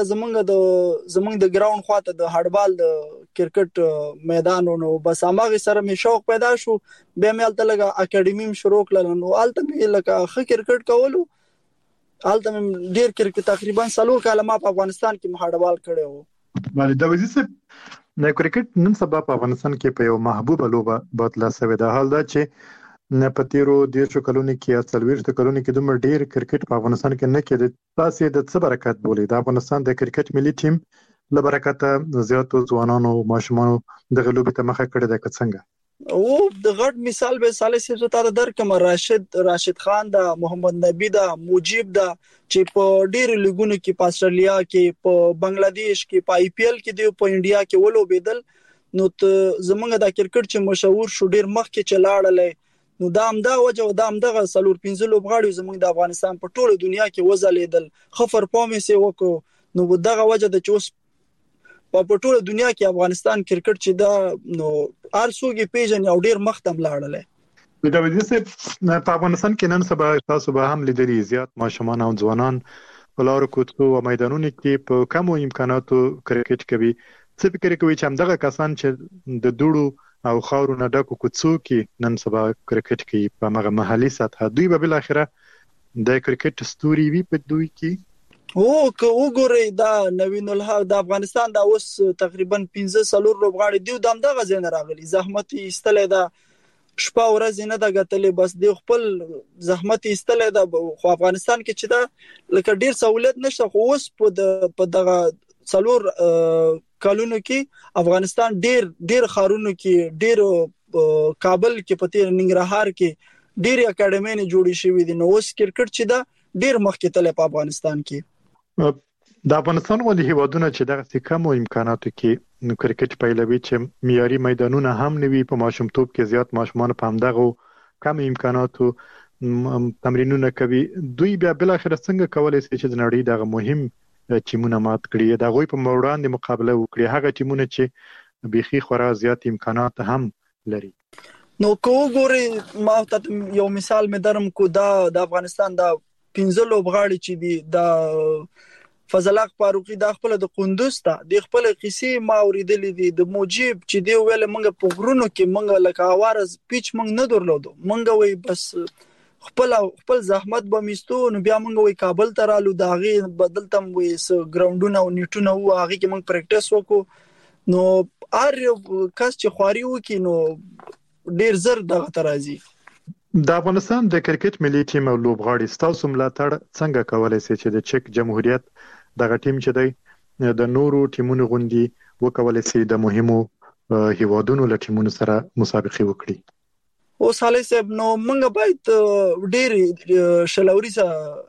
زمونږ د ګراوند خواته د هډبال د کرکټ میدان نو بس هغه سره مې شوق پیدا شو، بیا مې الته لګه اکیډمي شروع کړل. نو الته مې لکه ښه کرکټ کولو، الته مې ډیر کرکټ تقریبا 4 کاله ما په افغانستان کې هډبال کړی وو. بله د وزیر صاحب د کرکټ نن سبا په افغانستان کې په یو محبوبه لوبه بدله شوې ده. حال دا چې نه پتیرو 10 کلونو کې یا 40 کلونو کې دومره ډیر کرکټ په افغانستان کې نه کېد. تاسو د څه برکت بولئ د افغانستان د کرکټ ملي ټیم له برکته زیاتو ځوانانو ماشومانو د غلوبې ته مخه کړې ده څنګه؟ او د غټ مثال به صالح صاحب ته درکم، راشد خان دا، محمد نبی دا، مجيب دا چې په ډیر لیګونو کې په استرالیا کې، په بنگلاديش کې، په IPL کې دی، په انډیا کې ولوبېدل. نو زمونږ د کرکټ چې مشهور شو ډیر مخ کې چلاړلې. نو دا همدا وجه او دا همدغه 4-5 لوبغاړي زموږ د افغانستان په ټوله دنیا کې وځلیدل، خفر پامې سي وکړو. نو دغه وجه د چوس په ټوله دنیا کې افغانستان کرکټ چې دا نو ارسوګي پیژن او ډیر مختم لاړل. د وزیر صاحب په افغانستان کې نن سبا تاسو به هم لیدلی زیات ماشومان او ځوانان په لارو کوڅو او میدانونو کې په کمو امکاناتو کرکټ کوي. څه فکر کوي چې همدغه کسان چې د دوړو او خاورو نه ډکو کوڅو کې نن سبا کرکټ کوي په هغه محلي سطح، دوی به بل اخره د کرکټ ستوري وي په دوی کې؟ او که وګورئ دا نوین الحق د افغانستان دا اوس تقریبا 15 لوبغاړي دی دغه ځای نه راغلي، زحمت ایستلې ده شپه ورځ نه دا غتلې، بس د خپل زحمت ایستلې دا. خو افغانستان کې چې دا لکه ډیر سہولت نشته، خو اوس په دغه څلور کالونو کې افغانستان ډیر خارونو کې، ډیر کابل کې، پته ننګرهار کې ډیر اکیډمي جوړې شوې دي. نو اوس کرکټ چې دا ډیر مخکې تللی په افغانستان کې. د افغانستان ولې هیوادونه چې دغه کم امکاناتو کې کرکټ پیلوي چې معیاري میدانونه هم نوي، په ماشومتوب کې زیات ماشومان په همدغه کم امکاناتو تمرینونه کوي، دوی بیا بل اخر څنګه کولای شي چې د نړۍ دغه مهم ټیمونه مات کړي، د غوي په وړاندې مقابله وکړي، هغه ټیمونه چې بيخي خورا زیات امکانات هم لري. نو کو ګوري ما ته یو مثال مې درم کو، د افغانستان د 15 لوبغاړي چې دي، د فضل حق فاروقي د خپل د قندوز ته د خپل قصې ما اوریدلې دي، د موجب چې دی ویل منګه په غرونو کې منګه لکه اوارز پیچ منګ نه درلودو، منګه وای بس خپل زحمت به میستو. نو بیا منګه وای کابل ته رالو، داغي بدلتم وای ګراوندونه او نیټونه و هغه کې منګ پریکټیس وکړو. نو ار کس چې خواري وکي نو ډیر زر دغه ترازی. د افغانستان د کرکټ ملي ټیم او لوبغاړي ستاسو ملاتړ څنګه کولای شي چې د چک جمهوریت دغه ټیم چې دی د نورو ټیمونو غوندي وکولای شي د مهمو هیوادونو له ټیمونو سره مسابقه وکړي؟ او صالح صاحب نو موږ باید ډېر شلوري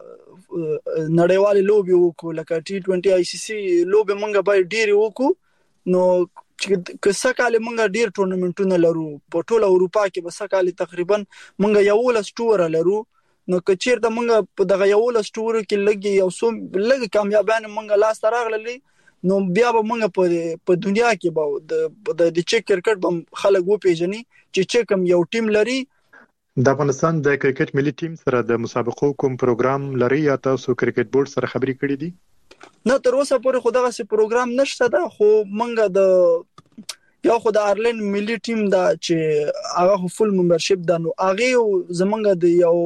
نړیوالې لوبي وکړو، لکه T20 ICC لوبي موږ باید ډېر وکړو. نو که سکهاله موږ ډېر ټورنمنټونه لرو په ټوله اروپا کې، به سکهاله تقریبا موږ یو لستور لرو. نو که چیرته موږ په دغه یو لستور کې لګي یو څو لګ کامیابانه موږ لاس راغلي، نو بیا به موږ په دنیا کې به د چک کرکټ به خلک و پیژني چې چکم یو ټیم لري. د افغانستان د کرکټ ملي ټیم سره د مسابقو کوم پروګرام لري یا تاسو کرکټ بورډ سره خبرې کړې دي؟ نه تر اوسه پورې خو دغه پروګرام نشته ده، خو موږ د یو خو د آیرلند ملي ټیم دا چې هغه فل ممبرشپ ده، نو هغه زمونږ د یو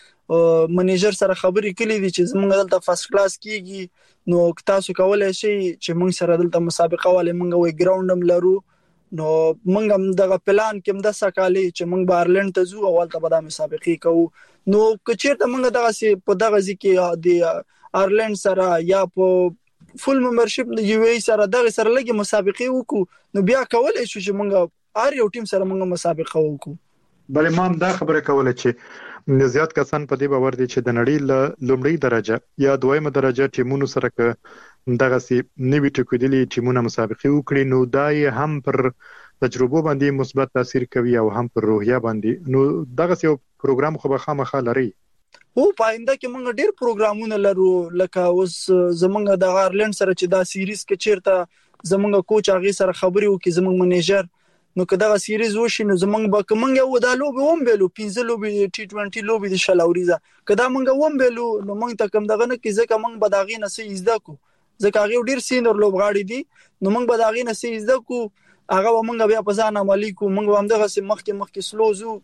منیجر سره خبرې کړې دي چې زمونږ دلته فرست کلاس کیږي، نو تاسو کولای شئ چې موږ سره دلته مسابقه والے موږ وی ګراوند لرو. نو موږ هم دغه پلان کې د سکهاله چې موږ به آیرلند ته ځو او ولته به د مسابقه کوو. نو که چیرته موږ دغه په دغه ځکه د آیرلند سره یا په فل ممبرشپ د یو ای سره دغه سره لګي مسابقه وکړو، نو بیا کولای شو چې موږ هر یو ټیم سره موږ مسابقه وکړو. بلې ما دا خبره کوله چې زیات کسان په دې باور دي چې د نړۍ له لومړی درجه یا دویمه درجه ټیمونو سره که دغه سي نوي ټکوډلي ټیمونه مسابقه وکړي، نو دای هم پر تجربه باندې مثبت تاثیر کوي او هم پر روحیه باندې. نو دغه یو پروګرام خو به خامخا لري. او پاینده کې موږ ډېر پروګرامونه لرو، لکه اوس زمونږ د آیرلند سره چې دا سیریز کې چیرته زمونږ کوچ هغه سره خبرې وکړي، زمونږ منیجر، نو که دغه سیریز وشي نو زمونږ به کومنګ یو د لوبي ووم بیلو 15 لوبي T20 لوبي د شلوريزه کدا مونږ ووم بیلو نو مونږ ته کوم دغه نه کې ځکه مونږ به داغې نه سي زده کو، ځکه هغه ډیر سینر لوبغاړي دي، نو مونږ به داغې نه سي زده کو، هغه مونږ بیا په ځان عملی کو، مونږ هم دغه سي مخکې سلوزو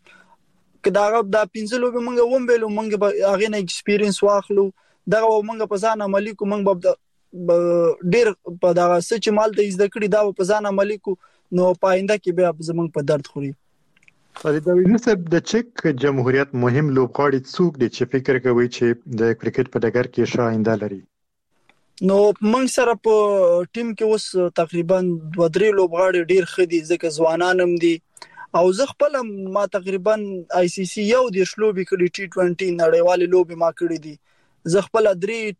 کدا هغه د 15 لوبي مونږ ووم بیلو، مونږ به هغه نه ایکسپیرینس واخلو، دغه مونږ په ځان عملی کو، مونږ به ډیر په دغه سچ مال ته زده کړی دا په ځان عملی کو، نو پاینده کې بیا زمونږ په درد خوري. د وینسب د چک جمهوریت مهم لوبغاړي څوک دي چې فکر کوي چې د کرکټ په ډګر کې ښه آینده لري؟ نو موږ سره په ټیم کې اوس تقریبا 2-3 لوبغاړي ډیر ښه دي، ځکه ځوانان هم دي، او زه خپل ما تقریبا ICC یو د شلوبي کړي T20 نړیوالې لوبي ما کړې دي، زه خپل 3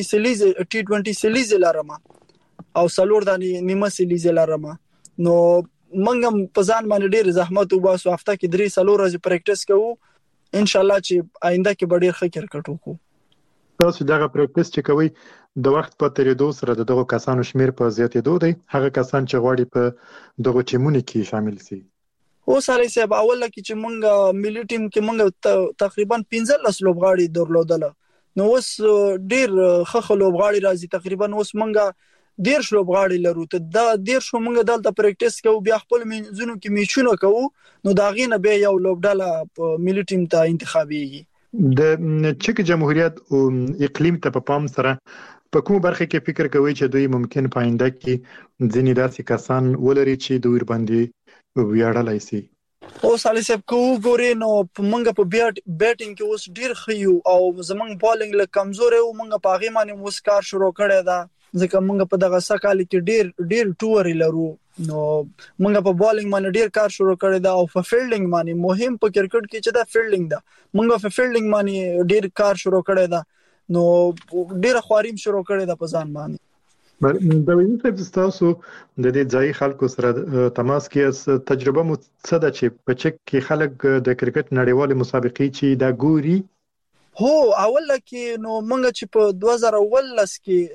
T20 سیلیز لرم او سلور د نیمه سیلیز لرم. نو منګم په ځان باندې ډیر زحمت وباسو، هفته کې 3-4 ورځې پریکټیس کوو، ان شاء الله چې آینده کې به ډیر ښه کرکټ وکړو. تاسو دغه پریکټیس چې کوي د وخت په تیریدو سره دغه کسانو شمیر په زیاتېدو دی، هغه کسان چې غواړي په دغه ټیمونو کې شامل شي؟ او سالي صاحب اول کې چې مونږ ملي ټیم کې مونږ تقریبا 15 لوبغاړي درلودل، نو اوس ډیر ښه لوبغاړي راځي، تقریبا اوس مونږ 10 لوبغاړي لرو، ته دا 10 مونږ دلته پریکټیس کوو، بیا خپل منځونو کې میچونه کوو، نو دا غینه به یو لوبډاله ملي ټیم ته انتخابيږي. د چک جمهوریت او اقلیم ته په پام سره په کوم برخه کې فکر کوي چې دوی ممکن پاینده کې ځینې داسې کسان ولري چې دوی باندې ویاړلای شي؟ او سالي صاحب کو ګوري نو موږ په بیټینګ کې اوس ډیر خيو او زمنګ بالینګ له کمزورې او موږ په هغه باندې مسکار شروع کړی دا ځکه موږ په دغه سکهال کې ډیر ټور لرو نو موږ په بالینګ باندې ډیر کار شروع کړی دا او په فیلډینګ باندې مهم په کرکټ کې چې دا فیلډینګ دا موږ په فیلډینګ باندې ډیر کار شروع کړی دا نو ډیر خواریم شروع کړی دا په ځان باندې د ویني صاحب تاسو د دې ځای خلکو سره تماس کې تجربه مو څه ده چې په چک کې خلک د کرکټ نړیوالې مسابقې چې دا ګوري هو اول کې نو موږ چې په 2018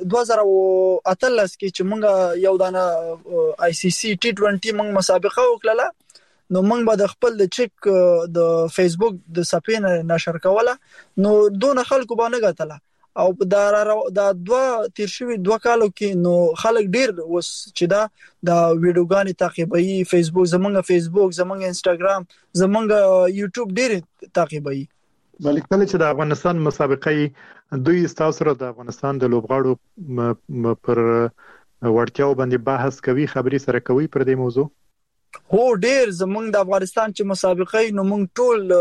کې چې موږ یو دانه ICC T20 موږ مسابقه وکړه نو موږ به د خپل د چک د فیسبوک د صفحې نشر کوله نو دون خلکو باندې غتله او دا تیر 2 کالو کې نو خلک ډیر وس چې دا د ویډیوګانې تعقیبوي فیسبوک زمونږ انستګرام زمونږ یوټیوب ډیر تعقیبوي بلکې کله چې د افغانستان مسابقې دوی تاسو سره د افغانستان د لوبغاړو پر وړتیاو باندې بحث کوي خبري سره کوي پر دې موضوع هو ډیر زمونږ د افغانستان چې مسابقې نو موږ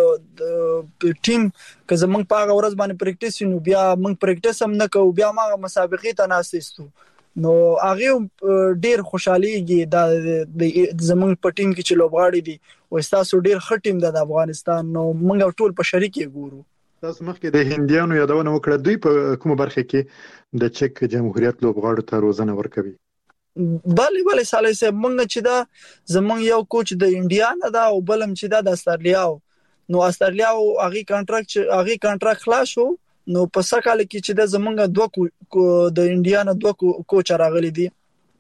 ټول ټیم که زمونږ په هغه ورځ باندې پریکټیس نو بیا موږ پریکټیس هم نه کوو بیا ما مسابقې ته ناسېستو نو هغه ډیر خوشاليږي د زمونږ په ټیم کې چې لوبغاړي دي او تاسو ډیر ښه ټیم د افغانستان نو موږ ټول په شریک ګورو تاسو مخکې د هندیانو یادونه وکړه دوی په کومه برخه کې د چک جمهوریت لوبغاړو ته روزنه ورکوي بله سالي صاحب موږ چې دا زمونږ یو کوچ د انډیا نه دا او بلم چې دا د استرالیا نو استرالیا هغه کانټراکټ خلاص شو نو په سکهال کې چې دا زمونږ د انډیا نه 2 کوچ راغلي دي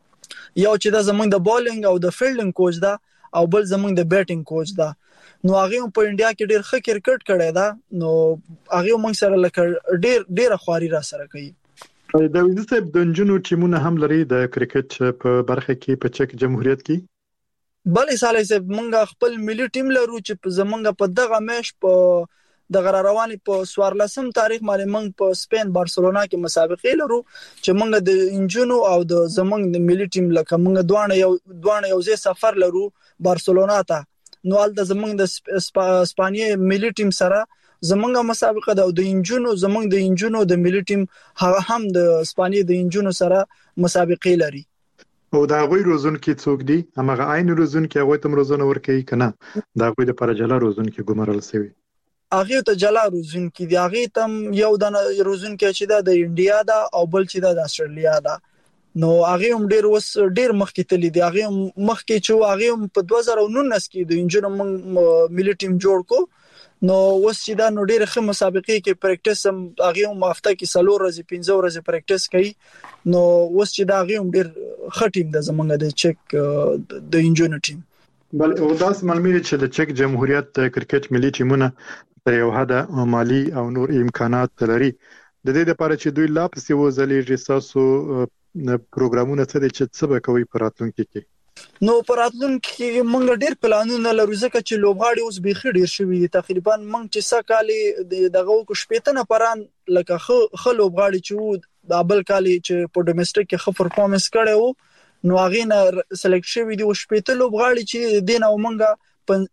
یو چې دا زمونږ د بالینګ او د فیلډینګ کوچ دا او بل زمونږ د بیټینګ کوچ دا نو هغه په انډیا کې ډیر ښه کرکټ کړی دا نو هغه موږ سره لکه ډیر خواري را سره کوي د ویني صاحب د جنونو ټیمونه هم لري د کرکټ په برخه کې په چک جمهوریت کې بلې سالي صاحب موږ خپل ملي ټیم لرو چې زمونږ په دغه میش په د غرارواني په 14 تاریخ باندې موږ په سپین بارسلونا کې مسابقې لرو چې موږ د انجونو او د زمونږ د ملي ټیم لکه موږ دوه یو ځای سفر لرو بارسلونا ته نو د زمونږ د اسپانیې ملي ټیم سره زمونږه مسابقه ده او د انجونو د ملي ټیم هغه هم د اسپانیې د انجونو سره مسابقې لري او دا غوي روزون کې څوک دي هغه عین روزون کې هغه تم روزونه ورکوي کنه دا غوي د پرجلا روزون کې ګمرل سوي هغه ته جلا روزون کې دی هغه تم یو د روزون کې چې دا د انډیا دا او بل چې د استرالیا دا نو هغه هم ډیر مخکې تللی دی هغه مخکې چې هغه په 2019 کې د انجونو ملي ټیم جوړ کو نو اوس چې دا نو ډېر ښه مسابقې کې پریکټیس هم هغه هم هفته کې 3 ورځې 5 ورځې پریکټیس کوي نو اوس چې دا هغه هم ډېر ښه ټیم د زمونږ د چک د انجونو ټیم بل او داس معلومه چې د چک جمهوریت د کرکټ ملي ټیمونه تر یو حد مالی او نور امکانات لري د دې لپاره چې دوی لا پسې وځلې رساسو پروګرامونه څه دي چې څه به کوي په راتلونکي کې نو پراتلونکو کې موږ ډېر پلانونه لرو ځکه چې لوبغاړي اوس بيخي ډېر شوي دي تقریبا موږ چې سکهالي دغه کو شپېتنه پران لکه خو لوبغاړي چې د بل کالي چې په ډومېسټک کې خو پرفورمنس کړي وو نو هغه نه سلیکټ شوي دي او شپېته لوبغاړي چې دین او موږ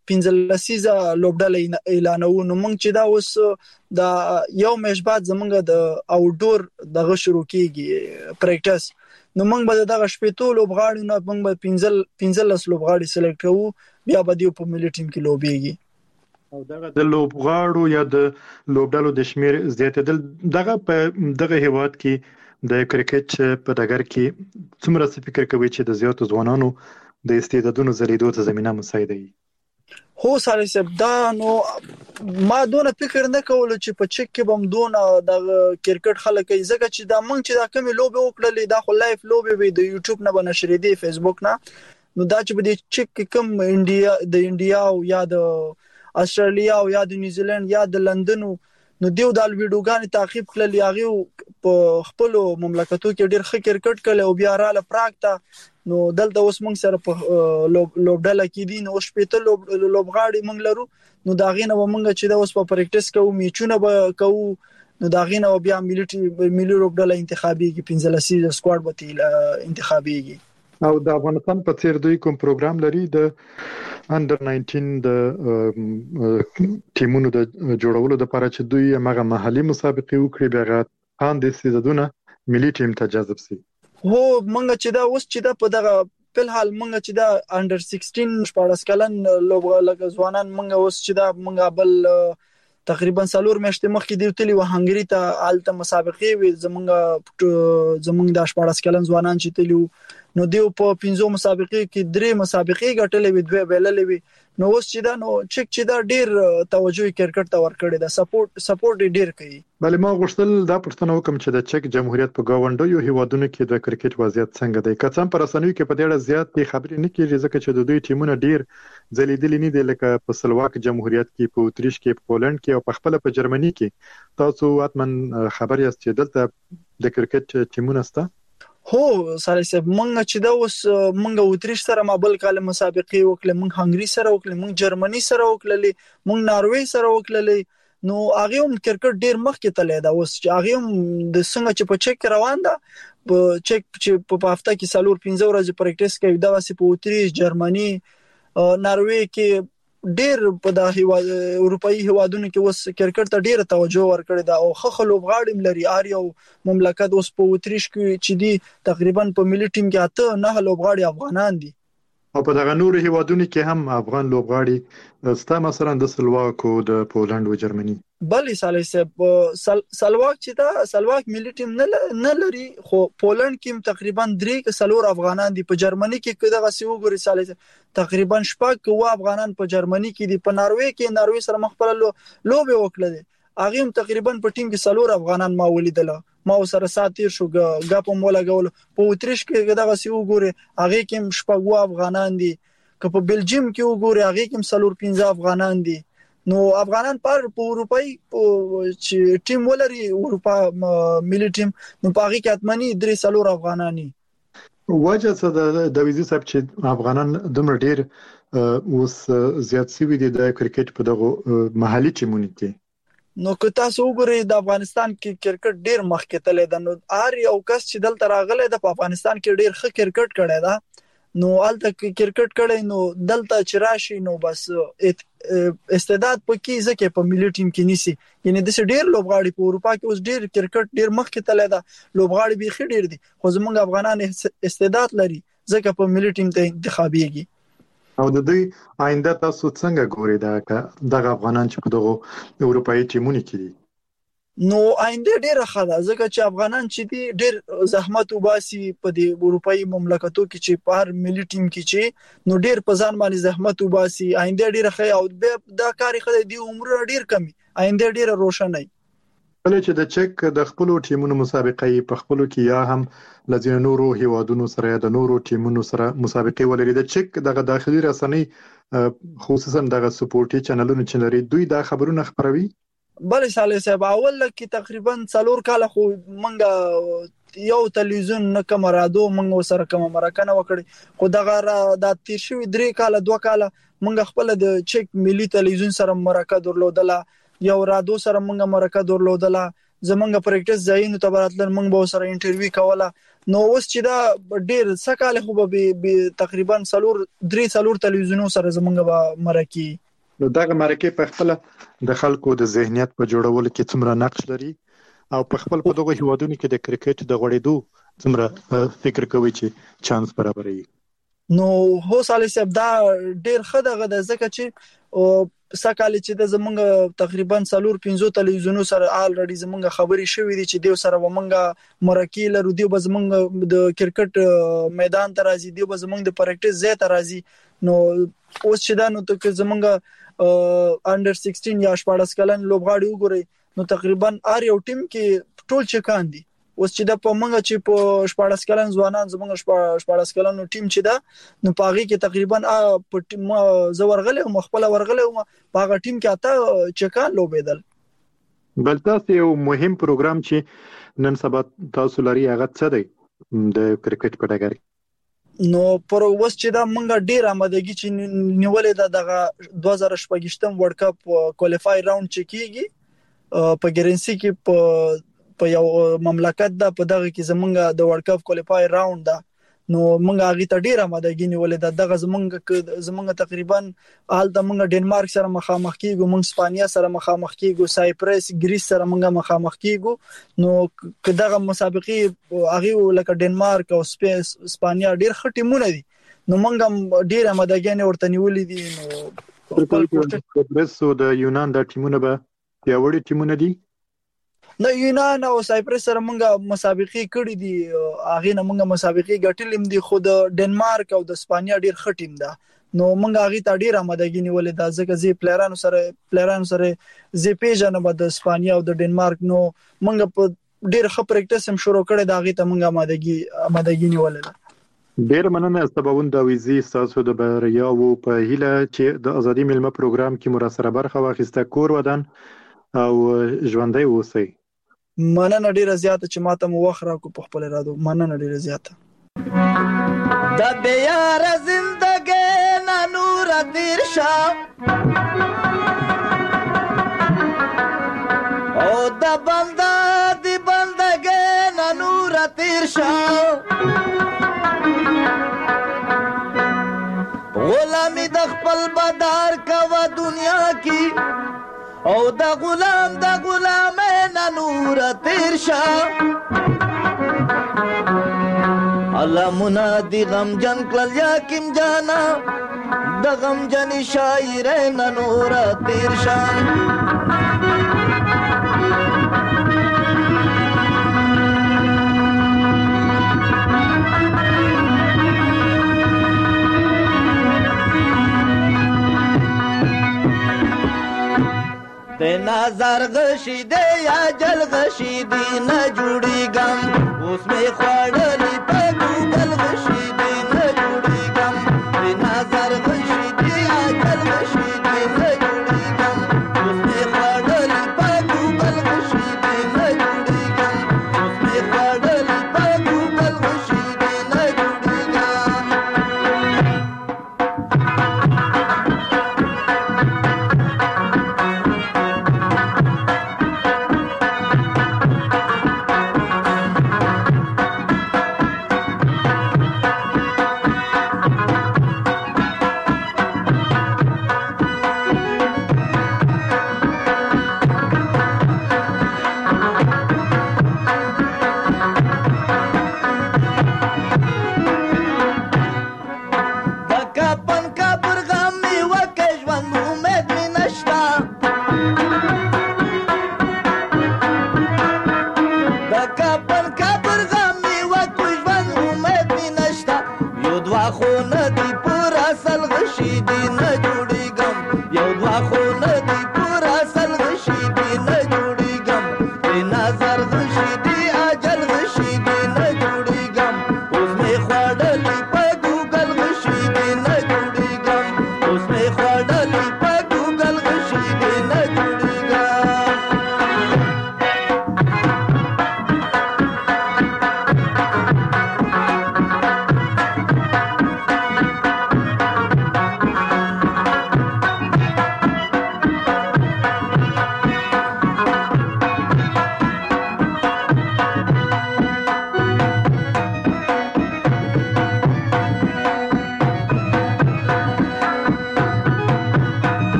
15 لوبډله اعلانو نو موږ چې دا اوس د یو میش بعد زمونږ د آوټډور دغه شروع کیږي پریکټیس نو موږ به دغه شپېتو لوبغاړي نه موږ به 15 لوبغاړي سلیکټ کوو بیا به دی په ملي ټیم کې لوبيږي او دغه د لوبغاړو یا د لوبډالو د شمیر زیاتېدل دغه په دغه هیواد کې د کرکټ په ډګر کې څومره فکر کوي چې د زیاتو ځوانانو د استعدادونو زلیدو ته زمينه مساعده وي هو سالي صاحب دا نو ما دونه فکر نه کول چې په چک کې بم دونه د کرکټ خلک ځکه چې دا مونږ چې دا کمی لوبه وکړلې دا خو لایف لوبه وي د یوټیوب نه بنشرې دي فیسبوک نه نو دا چې په دې چک کې کم انډیا او یا د استرالیا او یا د نیوزیلند یا د لندن نو دیو د ویډیوګانې تعقیب کړل یاغي په خپل مملکتو کې ډېر ښه کرکټ کړل او بیا رااله پراګ ته نو دلته اوس موږ سره په لوبډله کې دي نو شپېته لوبغاړي موږ لرو نو دا غینه موږ چې دا اوس په پریکټیس کوو میچونه به کوو نو دا غینه بیا ملي لوبډله انتخابي کې 15 سکواډ به انتخابيږي او د افغانستان په څیر دوی کوم پروګرام لري د انډر 19 د ټیمونو د جوړولو لپاره چې دوی هغه محلي مسابقې وکړي بیا اند سیزدونه ملي ټیم ته جذب شي؟ هو مونږ چې دا اوس چې دا په دغه په حال مونږ چې دا انډر 16 14 کلن لوبغاړي ځوانان مونږ اوس چې دا مونږ بل تقریبا 4 میاشتې مخکې دی تلی و هنګری ته آلته مسابقې وي زمونږ د 14 کلن ځوانان چې تلی نو دیو په 15 مسابقې کې 3 مسابقې ګټلې وي 2 بیللې وي نو اوس چې دا نو چک چې دا ډیر توجه کرکټ ته ورکړي دا سپورټ ډیر کوي. بل ما غوښتل دا پښتنه وکم چې د چک جمهوریت په گاونډیو هیوادونو کې د کرکټ وضعیت څنګه دی؟ کڅم پر اسانوي کې په ډیره زیات خبرې نه کیږي ځکه چې د دوی ټیمونه ډیر ځلیدلې نه دي لکه په سلواک جمهوریت کې په اتریش کې په پولند کې او په خپل په جرمني کې. تاسو اتمن خبر یاست چې دلته د کرکټ ټیمونه سته؟ هو سره سب مونږ چې دا اوس مونږ اتریش سره مابل کال مسابقې وکړه مونږ هنګری سره وکړه مونږ جرمني سره وکړه مونږ ناروې سره وکړه نو هغه هم کرکټ ډیر مخکې تللی دا اوس چې هغه هم د څنګه چې په چک روان ده په چک چې په هفته کې 4-5 ورځې پریکټیس کوي دا واسي په اتریش جرمني ناروې کې ډیر په د اروپאי هوادونو کې اوس کرکټ ته ډیر توجه ورکړي دا او خخ لوبغاړي لري اریو مملکت اوس په اتریش کې چې دی تقریبا په ملي ټیم کې 8-9 لوبغاړي افغانان دي او په دغه نور هوادونو کې هم افغان لوبغاړي ستا مثلا د سلواک او د پولند او جرمني بلې سالي سلواک چې دا سلواک ملي ټیم نه لري خو پولند کې تقریبا 3 افغانان دي په جرمني کې دغه سی وګوري سالي تقریبا 6 افغانان په جرمني کې دي په ناروې سره مخبل لوبه وکړه هغه هم تقریبا په ټیم کې 4 افغانان ما ولیدل ما سره ساتیر شو غاپ مولا غول په اتریش کې دغه سی وګوري هغه کې 6 افغانان دي که په بلجیم کې وګوري هغه کې 4-5 افغانان دي نو افغانان په اروپאי چې ټیم ولري اروپا ملي ټیم نو په هغه کې اتمنی 3 افغانانی وجه څه د ویزي صاحب چې افغانان دومره ډیر اوس زیات سوي دي د کرکټ په دغه محلي ټیمونو کې نو که تاسو وګورئ د افغانستان کې کرکټ ډیر مخکې تللی ده نو هر یو کس چې دلته راغلی د افغانستان کې ډیر ښه کرکټ کړی ده نو الته کرکټ کړي نو دلته چې راشي نو بس استعداد پکې ځکه په ملي ټیم کې نيسي یعنی د ډېر لوبغاړي په اروپا کې اوس ډېر کرکټ ډېر مخکې تللی دا لوبغاړي به ډېر دي خو زمونږ افغانان استعداد لري ځکه په ملي ټیم ته انتخابيږي او د دوی آینده تاسو څنګه ګورئ دغه افغانان چې په دغه اروپאי ټیمونو کې دي نو آینده ډیره ښه ده ځکه چې افغانان چې دي ډیر زحمت وباسي په دې اروپאי مملکتو کې چې په هر ملي ټیم کې چې نو ډیر په ځان باندې زحمت وباسي آینده ډیره ښه او دا کاری خدای دی عمر ډیر کمی آینده ډیره روښانه کله چې د چک د خپل ټیمونو مسابقې په خپل کې یا هم لزین نورو هیوادونو سره د نورو ټیمونو سره مسابقې ولري د چک دغه داخلي رسنۍ خصوصا دغه سپورټي چینلونو چې لري دوی دا خبرونه خبروي بلې سالي صاحب اول کې تقریبا 4 کال خو منګه یو تلویزیون نه کمرادو منګه سره کوم مرکه نه وکړي خو دغه د تیر شوی 2 کال منګه خپل د چک ملي تلویزیون سره مرکه درلودله یو رادو سره منګه مرکه درلودله زمونږ پریکټیس ځایونو ته براتل منګه به سره انټرویو کوله نو اوس چې دا ډیر سکاله خو به تقریبا 3 تلویزیونو سره زمونږ به مرکه نو دغه مرکه په خپل د خلکو د ذهنیت په جوړولو کې څومره نقش لري او په خپل په دغه هیوادونو کې د کرکټ د غوړېدو څومره فکر کوي چې چانس برابري نو هو سالي صاحب دا ډیر خدغه د ځکه چې سکاله چې د زمونږ تقریبا 4-5 تلویزیونو سره الریډي زمونږ خبري شوې دي چې دیو سره ومنګه مرکه لرو دیو به زمونږ د کرکټ میدان ته راځي دیو به زمونږ د پریکټیس ځای ته راځي نو اوس چې دا نو ته زمونږ انډر 16 یا 14 کلن لوبغاړي وګورئ نو تقریبا هر یو ټیم کې ټول چکان دي اوس چې د پمنګ چې په 14 کلن ځوانان زمونږ 14 کلن ټیم چې دا نو پاغي کې تقریبا په ټیم زورغله او مخبل ورغله او پاغه ټیم کې اته چکان لوبېدل بل تاسو یو مهم پروګرام چې نن سبا تاسو لري هغه څه دی د کرکټ په ډګر نو پر اوس چې دا منګه ډیر آمادګي چې نیولې دغه 2018 ورلد کپ کوالیفای راوند چې کیږي په ګرنسي کې په یو مملکت دا په دغه کې زمونږ د ورلد کپ کوالیفای راوند دا نو موږ هغه ته ډیر آمادګي نیولې ده. دغه زمونږ تقریبا حالت موږ ډنمارک سره مخامخ کیږو، موږ اسپانیا سره مخامخ کیږو، سایپرس ګریس سره موږ مخامخ کیږو. نو کداغه مسابقې هغه لکه ډنمارک او اسپانیا ډیر ښه ټیمونه دي، نو موږ ډیر آمادګي ورته نیولې دي. نو سایپرس او د یونان د ټیمونه به پیاوړي ټیمونه دي. نو یونان او سایپرس سره موږ مسابقې کړې دي، هغه نه موږ مسابقې ګټلې دي، خو د ډنمارک او د اسپانیا ډیر ښه ټیم ده. نو موږ هغه ته ډیر آمادګي نیولې ده، ځکه چې پلیرانو سره زی پیژنه د اسپانیا او د ډنمارک. نو موږ په ډیر ښه پریکټیس هم شروع کړی دا، هغه ته موږ آمادګي نیولې ده. ډیر مننه سباوند داویزی تاسو د بریا او په هیله چې د ازادي ملمه پروګرام کې مرسته برخه واخیسته، کور ودان او ژوندۍ اوسئ. مننه ډیره زیاته چې ماته مو وخت راکو په خپل رادو. مننه ډیره زیاته. د بیار زندګۍ نه نور تیر شو او د بندګۍ نه نور تیر شو، غلامی د خپل بدار کوا دنیا کی او د غلام نه نور تیر شا. الله منادي غم جن کل یا کیم جانا د غم جن شاعر نه نور تیر شا. د نظر غشي د یا جل غشي دی نه جوړی ګم، اوس می خوړلې په ګوګل غشي دی نه جوړی ګم. د نظر غشي د یا جل غشي دی نه جوړی ګم، اوس می خوړلې په ګوګل غشي دی نه جوړی ګم، اوس می خوړلې په ګوګل غشي دی نه جوړی ګم.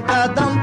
قدم